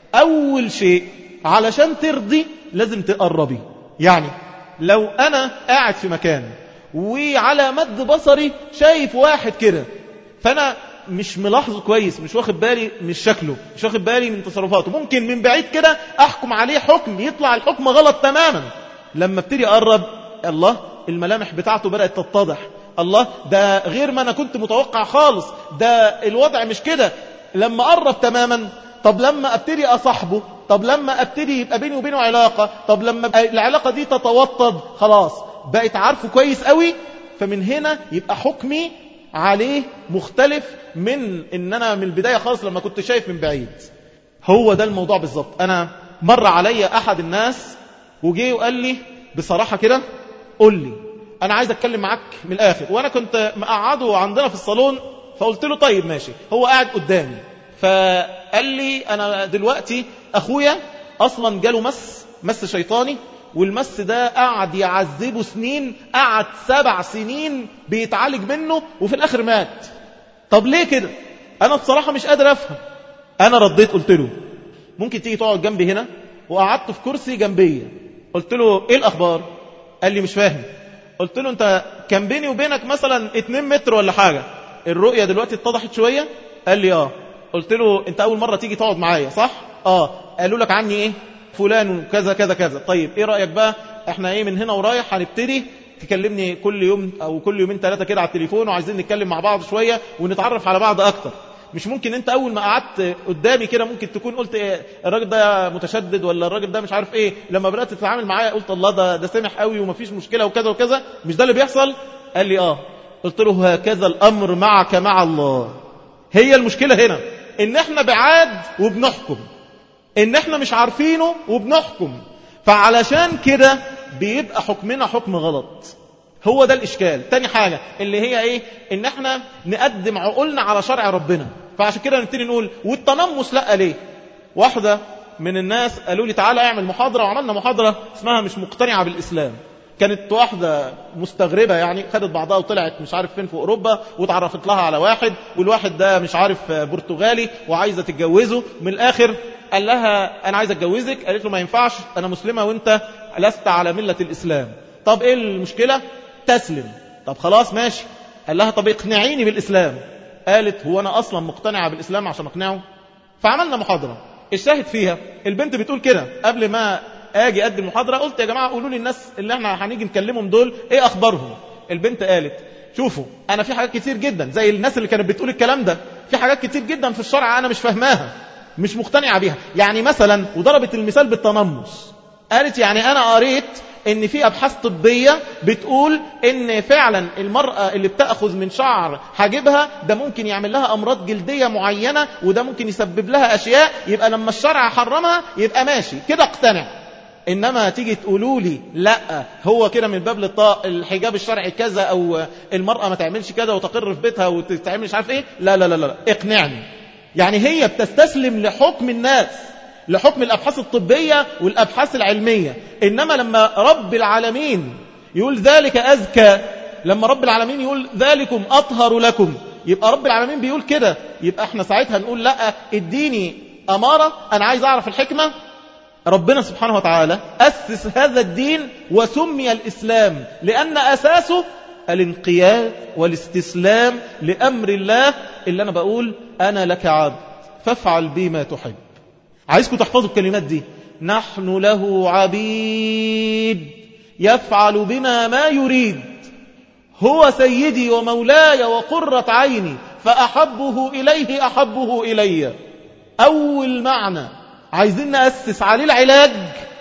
اول شيء علشان ترضي لازم تقربي. يعني لو انا قاعد في مكان وعلى مد بصري شايف واحد كده، فانا مش ملاحظه كويس، مش واخد بالي من شكله، مش واخد بالي من تصرفاته، ممكن من بعيد كده احكم عليه حكم يطلع الحكم غلط تماما. لما ابتدي اقرب، الله الملامح بتاعته بدأت تتضح، الله ده غير ما أنا كنت متوقع خالص، ده الوضع مش كده. لما قرب تماما، طب لما ابتدي أصحبه، طب لما ابتدي يبقى بيني وبينه علاقة، طب لما العلاقة دي تتوطد، خلاص بقيت عارفه كويس قوي. فمن هنا يبقى حكمي عليه مختلف من ان انا من البداية خالص لما كنت شايف من بعيد. هو ده الموضوع بالظبط. انا مر علي احد الناس وجي وقال لي بصراحة كده، قل لي أنا عايز أتكلم معاك من الآخر. وأنا كنت مقعده عندنا في الصالون، فقلت له طيب ماشي. هو قاعد قدامي فقال لي أنا دلوقتي أخويا أصلا جاله مس شيطاني، والمس ده قعد يعذبه سنين، قعد 7 سنين بيتعالج منه وفي الآخر مات. طب ليه كده؟ أنا بصراحة مش قادر أفهم. أنا رديت قلت له ممكن تيجي تقعد جنبي هنا؟ وقعدت في كرسي جنبي. قلت له إيه الأخبار؟ قال لي مش فاهم. قلت له انت كان بيني وبينك مثلا 2 متر ولا حاجة، الرؤية دلوقتي اتضحت شوية؟ قال لي اه. قلت له انت اول مرة تيجي تقعد معايا صح؟ اه. قالوا لك عني ايه؟ فلان وكذا كذا كذا. طيب ايه رأيك بقى احنا ايه من هنا ورايح هنبتدي تكلمني كل يوم او كل يومين 3 كده على التليفون، وعايزين نتكلم مع بعض شوية ونتعرف على بعض اكتر. مش ممكن انت اول ما قعدت قدامي كده ممكن تكون قلت ايه الراجل ده متشدد ولا الراجل ده مش عارف ايه، لما بدأت تتعامل معايا قلت الله ده سامح قوي ومفيش مشكلة وكذا وكذا، مش ده اللي بيحصل؟ قال لي اه. قلت له هكذا الامر معك مع الله. هي المشكلة هنا ان احنا بعاد وبنحكم، ان احنا مش عارفينه وبنحكم، فعلشان كده بيبقى حكمنا حكم غلط. هو ده الإشكال. تاني حاجة اللي هي إيه؟ إن احنا نقدم عقولنا على شرع ربنا. فعشان كده نبتدي نقول والتنمس لأ ليه؟ واحدة من الناس قالوا لي تعالى اعمل محاضرة، وعملنا محاضرة اسمها مش مقتنعة بالإسلام. كانت واحدة مستغربة يعني، خدت بعضها وطلعت مش عارف فين في أوروبا، وتعرفت لها على واحد، والواحد ده مش عارف برتغالي وعايزة تتجوزه. من الآخر قال لها أنا عايزة أتجوزك. قالت له ما ينفعش، أنا مسلمة وأنت لست على ملة الإسلام. طب إيه المشكلة؟ تسلم. طب خلاص ماشي. قال لها طب اقنعيني بالإسلام. قالت هو أنا أصلا مقتنعة بالإسلام عشان أقنعه؟ فعملنا محاضرة. الشاهد فيها البنت بتقول كده، قبل ما اجي ادي المحاضرة قلت يا جماعة قولوا لي الناس اللي احنا هنيجي نكلمهم دول ايه اخبارهم. البنت قالت شوفوا انا في حاجات كتير جدا زي الناس اللي كانت بتقول الكلام ده، في حاجات كتير جدا في الشرع انا مش فاهماها مش مقتنعة بيها. يعني مثلا، وضربت المثال بالتنمس، قالت يعني انا قريت ان في ابحاث طبية بتقول ان فعلا المرأة اللي بتأخذ من شعر حاجبها ده ممكن يعمل لها امراض جلدية معينة، وده ممكن يسبب لها اشياء، يبقى لما الشرع حرمها يبقى ماشي كده اقتنع. انما تيجي تقولوا لي لا هو كده من باب الحجاب الشرعي كذا، او المرأة ما تعملش كذا وتقر في بيتها وتتعمل مش عارف ايه، لا لا لا لا اقنعني. يعني هي بتستسلم لحكم الناس، لحكم الأبحاث الطبية والأبحاث العلمية. إنما لما رب العالمين يقول ذلك أزكى، لما رب العالمين يقول ذلكم أطهر لكم، يبقى رب العالمين بيقول كده، يبقى احنا ساعتها نقول لا اديني أمارة، أنا عايز أعرف الحكمة. ربنا سبحانه وتعالى أسس هذا الدين وسمي الإسلام لأن أساسه الانقياد والاستسلام لأمر الله، اللي أنا بقول أنا لك عبد فافعل بي ما تحب. عايزكم تحفظوا الكلمات دي، نحن له عبيد يفعل بنا ما يريد، هو سيدي ومولاي وقرة عيني فأحبه إليه أحبه إلي. أول معنى عايزين نأسس عليه العلاج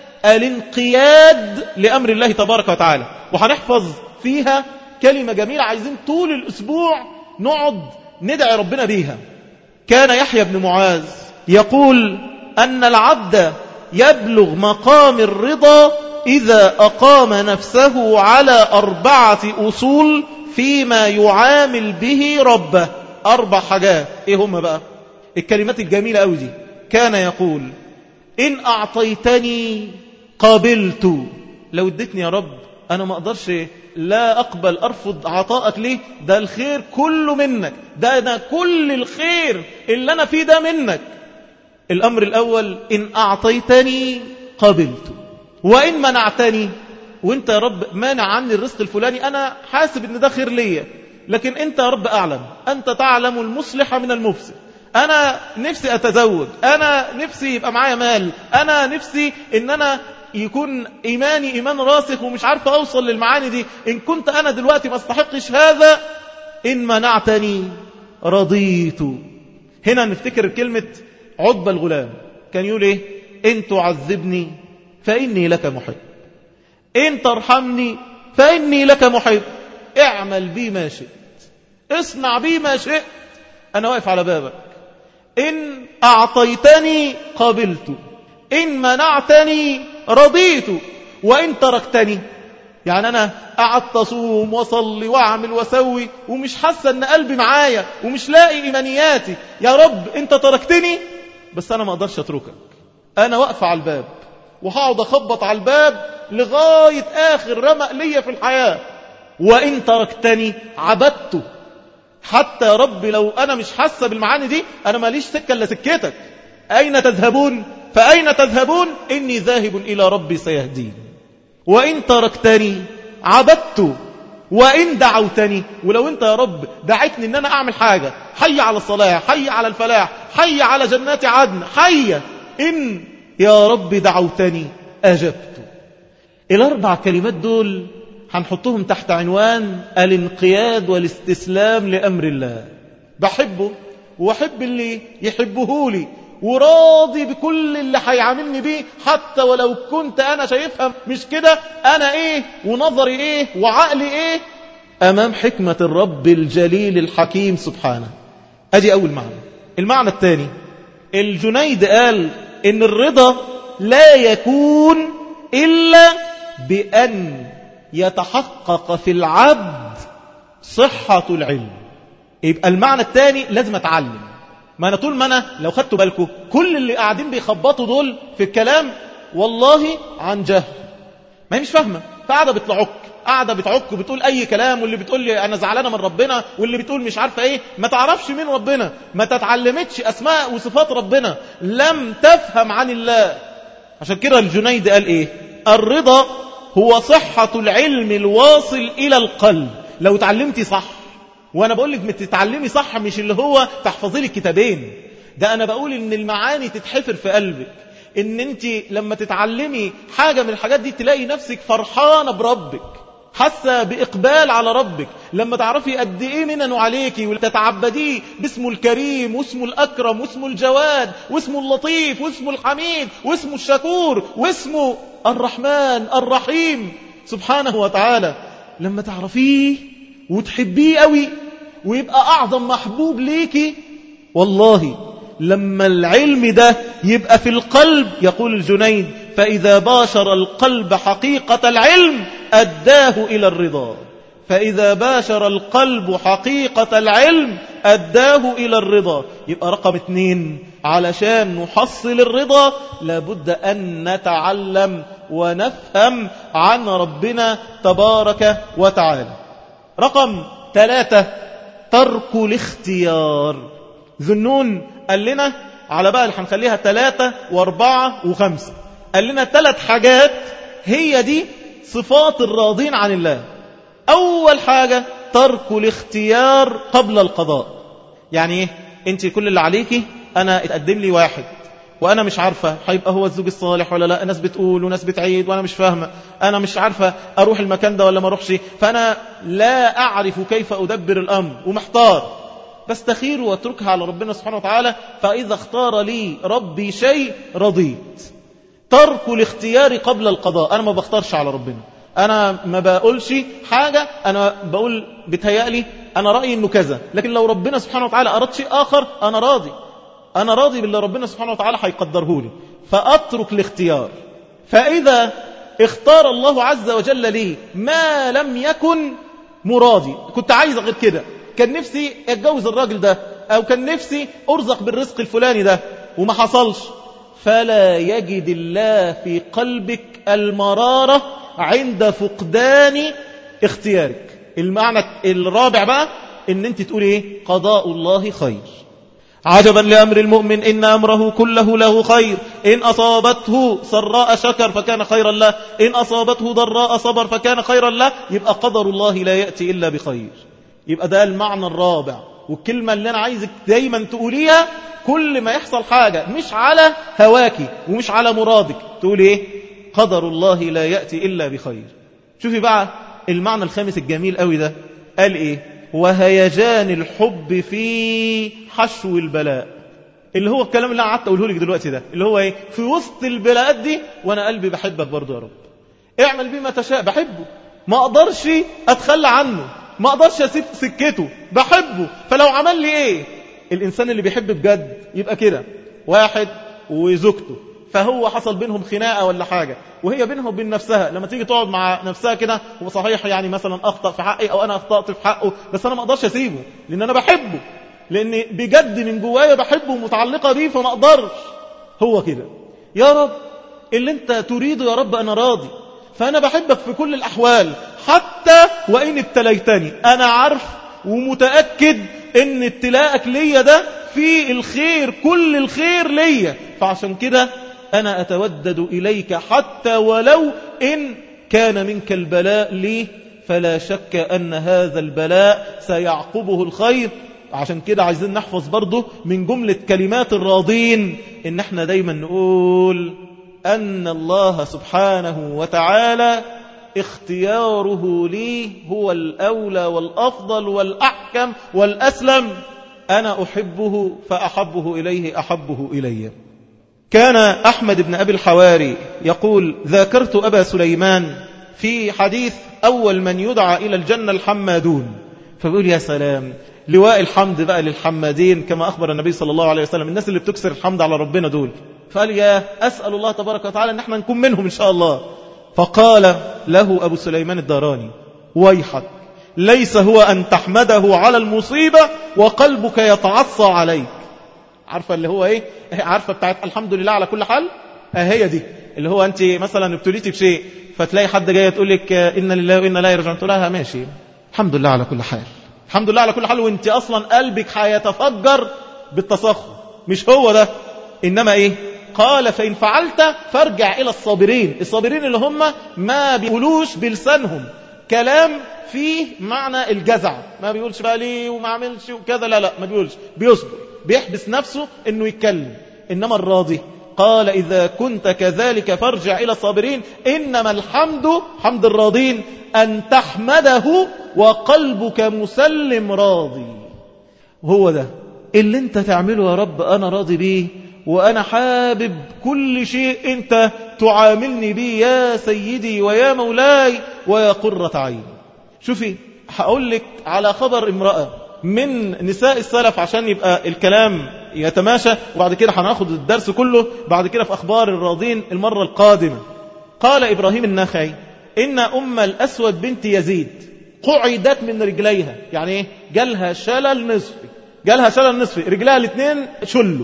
الانقياد لأمر الله تبارك وتعالى. وهنحفظ فيها كلمة جميلة عايزين طول الأسبوع نقعد ندعي ربنا بيها. كان يحيى بن معاذ يقول أن العبد يبلغ مقام الرضا إذا أقام نفسه على 4 أصول فيما يعامل به ربه. 4 حاجات إيه هم بقى؟ الكلمات الجميلة أوي دي. كان يقول إن أعطيتني قبلت، لو اديتني يا رب أنا ما أقدرش لا أقبل أرفض عطاءك ليه، ده الخير كله منك، ده كل الخير اللي أنا فيه ده منك. الأمر الأول إن أعطيتني قبلت، وإن منعتني، وإنت يا رب مانع عني الرزق الفلاني أنا حاسب إن ده خير ليا، لكن أنت يا رب أعلم، أنت تعلم المصلح من المفسد. أنا نفسي أتزوج، أنا نفسي يبقى معايا مال، أنا نفسي إن أنا يكون إيماني إيمان راسخ ومش عارف أوصل للمعاني دي. إن كنت أنا دلوقتي ما استحقش هذا، إن منعتني رضيت. هنا نفتكر كلمة عتبة الغلام، كان يقول إيه؟ إن تعذبني فإني لك محب، إن ترحمني فإني لك محب، اعمل بي ما شئت، اصنع بي ما شئت، أنا واقف على بابك. إن أعطيتني قبلت، إن منعتني رضيت، وإن تركتني، يعني أنا قعدت أصوم وصلي وأعمل وسوي ومش حاسة أن قلبي معايا ومش لاقي إيمانياتي، يا رب أنت تركتني بس أنا ما أقدرش أتركك، أنا واقفة على الباب وهقعد أخبط على الباب لغاية آخر رمق ليا في الحياة. وإن تركتني عبدته، حتى يا رب لو أنا مش حاسة بالمعاني دي أنا ماليش سكة إلا سكتك. أين تذهبون؟ فأين تذهبون؟ إني ذاهب إلى ربي سيهدين. وإن تركتني عبدت، وإن دعوتني، ولو أنت يا رب دعيتني أن أنا أعمل حاجة، حي على الصلاة، حي على الفلاح، حي على جنات عدن، حي إن يا رب دعوتني أجبت. الأربع كلمات دول هنحطهم تحت عنوان الانقياد والاستسلام لأمر الله. بحبه وأحب اللي يحبه لي، وراضي بكل اللي هيعاملني بيه، حتى ولو كنت أنا شايفها مش كده، أنا إيه ونظري إيه وعقلي إيه أمام حكمة الرب الجليل الحكيم سبحانه. أدي أول معنى. المعنى الثاني، الجنيد قال إن الرضا لا يكون إلا بأن يتحقق في العبد صحة العلم. يبقى المعنى الثاني لازم أتعلم. ما أنا طول ما أنا لو خدتوا بالكم كل اللي قاعدين بيخبطوا دول في الكلام والله عن جهل، ما هي مش فاهمة، فقاعدة بتعك وبتقول أي كلام، واللي بتقول لي أنا زعلانة من ربنا، واللي بتقول مش عارفة إيه، ما تعرفش مين ربنا، ما تتعلمتش أسماء وصفات ربنا، لم تفهم عن الله. عشان كده الجنيد قال إيه؟ الرضا هو صحة العلم الواصل إلى القلب. لو تعلمتي صح، وأنا بقول لك تتعلمي صح، مش اللي هو تحفظي لك كتابين، ده أنا بقول إن المعاني تتحفر في قلبك، إن أنت لما تتعلمي حاجة من الحاجات دي تلاقي نفسك فرحانة بربك، حاسة بإقبال على ربك، لما تعرفي قد إيه مننه عليكي وتتعبديه باسمه الكريم واسمه الأكرم واسمه الجواد واسمه اللطيف واسمه الحميد واسمه الشكور واسمه الرحمن الرحيم سبحانه وتعالى. لما تعرفيه وتحبيه قوي ويبقى أعظم محبوب ليكي، والله لما العلم ده يبقى في القلب، يقول الجنيد فإذا باشر القلب حقيقة العلم أداه إلى الرضا. فإذا باشر القلب حقيقة العلم أداه إلى الرضا. يبقى رقم 2، علشان نحصل الرضا لابد أن نتعلم ونفهم عن ربنا تبارك وتعالى. رقم 3، ترك الاختيار. ذنون قال لنا على بقى اللي هنخليها 3 و4 و5، قال لنا 3 حاجات هي دي صفات الراضين عن الله. أول حاجة ترك الاختيار قبل القضاء. يعني ايه؟ انت كل اللي عليكي، أنا اتقدم لي واحد وأنا مش عارفة هيبقى هو الزوج الصالح ولا لا، ناس بتقول وناس بتعيد وأنا مش فاهمة، أنا مش عارفة أروح المكان ده ولا ما أروحش، فأنا لا أعرف كيف أدبر الأمر ومحتار، بستخير واتركها على ربنا سبحانه وتعالى، فإذا اختار لي ربي شيء رضيت. ترك الاختيار قبل القضاء. أنا ما بختارش على ربنا، أنا ما بقولش حاجة، أنا بقول بتهيألي أنا رأيي إنه كذا، لكن لو ربنا سبحانه وتعالى أراد شيء آخر أنا راضي بالله ربنا سبحانه وتعالى هيقدره لي، فأترك الاختيار. فإذا اختار الله عز وجل لي ما لم يكن مرادي، كنت عايز غير كده، كان نفسي اتجوز الراجل ده، أو كان نفسي أرزق بالرزق الفلاني ده وما حصلش، فلا يجد الله في قلبك المرارة عند فقدان اختيارك. المعنى الرابع بقى ان انت تقولي ايه؟ قضاء الله خير. عجبا لأمر المؤمن إن أمره كله له خير، إن أصابته سراء شكر فكان خيرا له، إن أصابته ضراء صبر فكان خيرا له. يبقى قدر الله لا يأتي إلا بخير. يبقى ده المعنى الرابع. والكلمة اللي أنا عايزك دايما تقوليها كل ما يحصل حاجة مش على هواكي ومش على مرادك، تقولي ايه؟ قدر الله لا يأتي إلا بخير. شوفي بقى المعنى الخامس الجميل قوي ده، قال ايه؟ وهيجان الحب في حشو البلاء. اللي هو الكلام اللي أنا قعدت أقوله لك دلوقتي ده، اللي هو ايه؟ في وسط البلاءات دي وأنا قلبي بحبك برضو يا رب، اعمل بيه ما تشاء، بحبه، ما أقدرش أتخلى عنه، ما أقدرش أسيب سكته، بحبه، فلو عمل لي ايه؟ الإنسان اللي بيحب بجد يبقى كده، واحد وزوجته فهو حصل بينهم خناقة ولا حاجة، وهي بينها وبين نفسها، لما تيجي تقعد مع نفسها كده، هو صحيح يعني مثلا أخطأ في حقي أو أنا أخطأت في حقه، بس أنا ما أقدرش أسيبه لأن أنا بحبه، لأن بجد من جوايا بحبه ومتعلقة بيه، فما أقدرش. هو كده يا رب اللي أنت تريده يا رب أنا راضي، فأنا بحبك في كل الأحوال حتى وإن ابتليتني. أنا عارف ومتأكد إن ابتلاءك ليا ده في الخير، كل الخير ليا، فعشان كده أنا أتودد إليك حتى ولو إن كان منك البلاء لي فلا شك أن هذا البلاء سيعقبه الخير. عشان كده عايزين نحفظ برضه من جملة كلمات الراضين إن احنا دايما نقول أن الله سبحانه وتعالى اختياره لي هو الأولى والأفضل والأحكم والأسلم. أنا أحبه فأحبه إليه أحبه إلي. كان أحمد بن أبي الحواري يقول: ذاكرت أبا سليمان في حديث أول من يدعى إلى الجنة الحمادون. فبيقول يا سلام، لواء الحمد بقى للحمادين كما أخبر النبي صلى الله عليه وسلم، الناس اللي بتكسر الحمد على ربنا دول. فقال يا أسأل الله تبارك وتعالى أن احنا نكون منهم إن شاء الله. فقال له أبو سليمان الداراني: ويحك، ليس هو أن تحمده على المصيبة وقلبك يتعصى عليك. عارفة اللي هو إيه؟ عارفة بتاعت الحمد لله على كل حال؟ هي دي اللي هو أنت مثلا ابتليتي بشيء فتلاقي حد جاي تقول لك إن لله وإنا إليه راجعون، تقول لها ماشي الحمد لله على كل حال، الحمد لله على كل حال، وانت أصلا قلبك هيتفجر بالتصخر. مش هو ده، إنما إيه؟ قال: فإن فعلت فارجع إلى الصابرين. الصابرين اللي هم ما بيقولوش بلسانهم كلام فيه معنى الجزع، ما بيقولش بقى ليه وما عملش وكذا، لا ما بيقولش، بيصبر، بيحبس نفسه إنه يتكلم. إنما الراضي قال: إذا كنت كذلك فارجع إلى الصابرين، إنما الحمد، حمد الراضين، أن تحمده وقلبك مسلم راضي. هو ده اللي انت تعمله يا رب، أنا راضي بيه وأنا حابب كل شيء أنت تعاملني بيه يا سيدي ويا مولاي ويا قرة عين. شوفي، هقول لك على خبر امرأة من نساء السلف عشان يبقى الكلام يتماشى، وبعد كده هناخد الدرس كله بعد كده في أخبار الراضين المرة القادمة. قال إبراهيم النخعي: إن أم الأسود بنت يزيد قعدت من رجليها. يعني إيه؟ جالها شلل نصفي، رجلها الاثنين شلوا.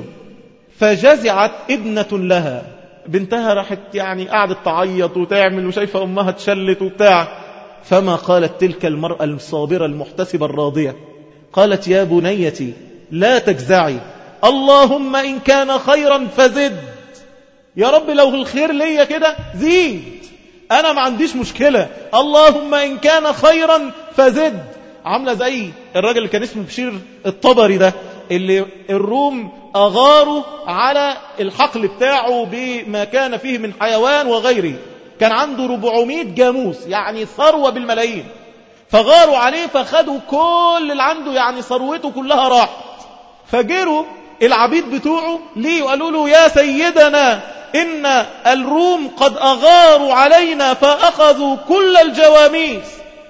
فجزعت ابنة لها، بنتها راحت يعني قعدت تعيط وتعمل وشايفة أمها تشلت وبتاع. فما قالت تلك المرأة الصابرة المحتسبة الراضية؟ قالت: يا بنيتي لا تجزعي، اللهم إن كان خيرا فزد. يا رب لو الخير ليا كده زيد، أنا ما عنديش مشكلة، اللهم إن كان خيرا فزد. عاملة زي الراجل اللي كان اسمه بشير الطبري ده، اللي الروم أغاروا على الحقل بتاعه بما كان فيه من حيوان وغيره، كان عنده 400 جاموس، يعني ثروة بالملايين. فغاروا عليه فخدوا كل اللي عنده، يعني ثروته كلها راحت. فجروا العبيد بتوعه ليه وقالوا له: يا سيدنا إن الروم قد أغاروا علينا فأخذوا كل الجواميس.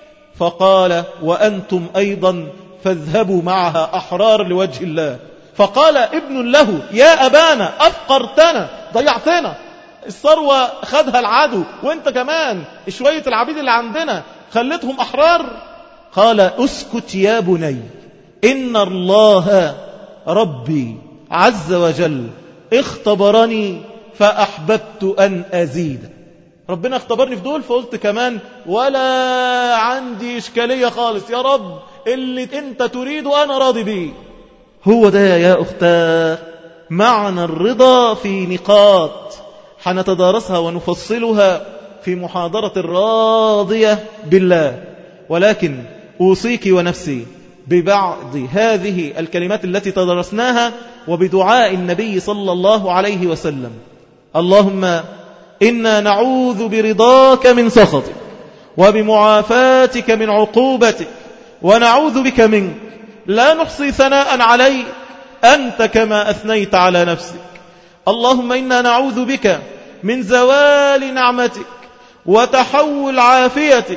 فقال: وأنتم أيضا فاذهبوا معها أحرار لوجه الله. فقال ابن له: يا أبانا أفقرتنا، ضيعتنا، الثروة خدها العدو وانت كمان شوية العبيد اللي عندنا خلتهم أحرار. قال: اسكت يا بني، إن الله ربي عز وجل اختبرني فأحببت أن أزيد. ربنا اختبرني في دول فقلت كمان ولا عندي إشكالية خالص، يا رب اللي انت تريده أنا راضي بيه. هو ده يا أختاه معنى الرضا في نقاط حنتدارسها ونفصلها في محاضرة الراضية بالله. ولكن أوصيك ونفسي ببعض هذه الكلمات التي تدرسناها وبدعاء النبي صلى الله عليه وسلم: اللهم إنا نعوذ برضاك من سخطك وبمعافاتك من عقوبتك ونعوذ بك منك، لا نحصي ثناء عليك أنت كما أثنيت على نفسك. اللهم إنا نعوذ بك من زوال نعمتك وتحول عافيتك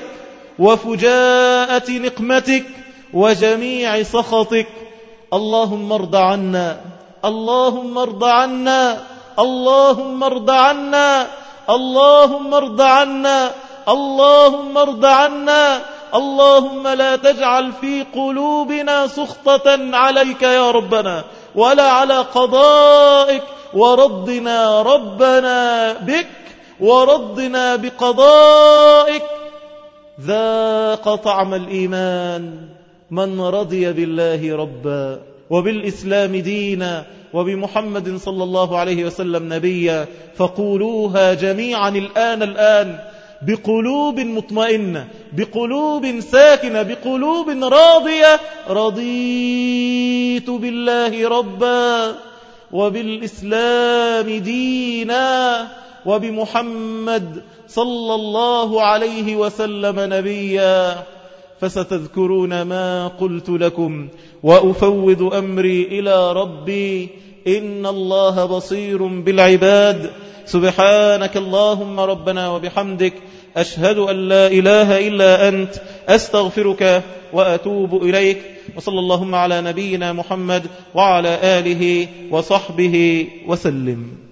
وفجاءة نقمتك وجميع سخطك. اللهم ارض عنا، اللهم ارض عنا، اللهم ارض عنا، اللهم ارض عنا، اللهم ارض عنا. اللهم لا تجعل في قلوبنا سخطة عليك يا ربنا ولا على قضائك، ورضنا ربنا بك ورضنا بقضائك. ذاق طعم الإيمان من رضي بالله ربا وبالإسلام دينا وبمحمد صلى الله عليه وسلم نبيا. فقولوها جميعا الآن بقلوب مطمئنة بقلوب ساكنة، بقلوب راضية. رضيت بالله ربا وبالإسلام دينا وبمحمد صلى الله عليه وسلم نبيا. فستذكرون ما قلت لكم وأفوض أمري إلى ربي إن الله بصير بالعباد. سبحانك اللهم ربنا وبحمدك، أشهد أن لا إله إلا أنت، أستغفرك وأتوب إليك. وصلى اللهم على نبينا محمد وعلى آله وصحبه وسلم.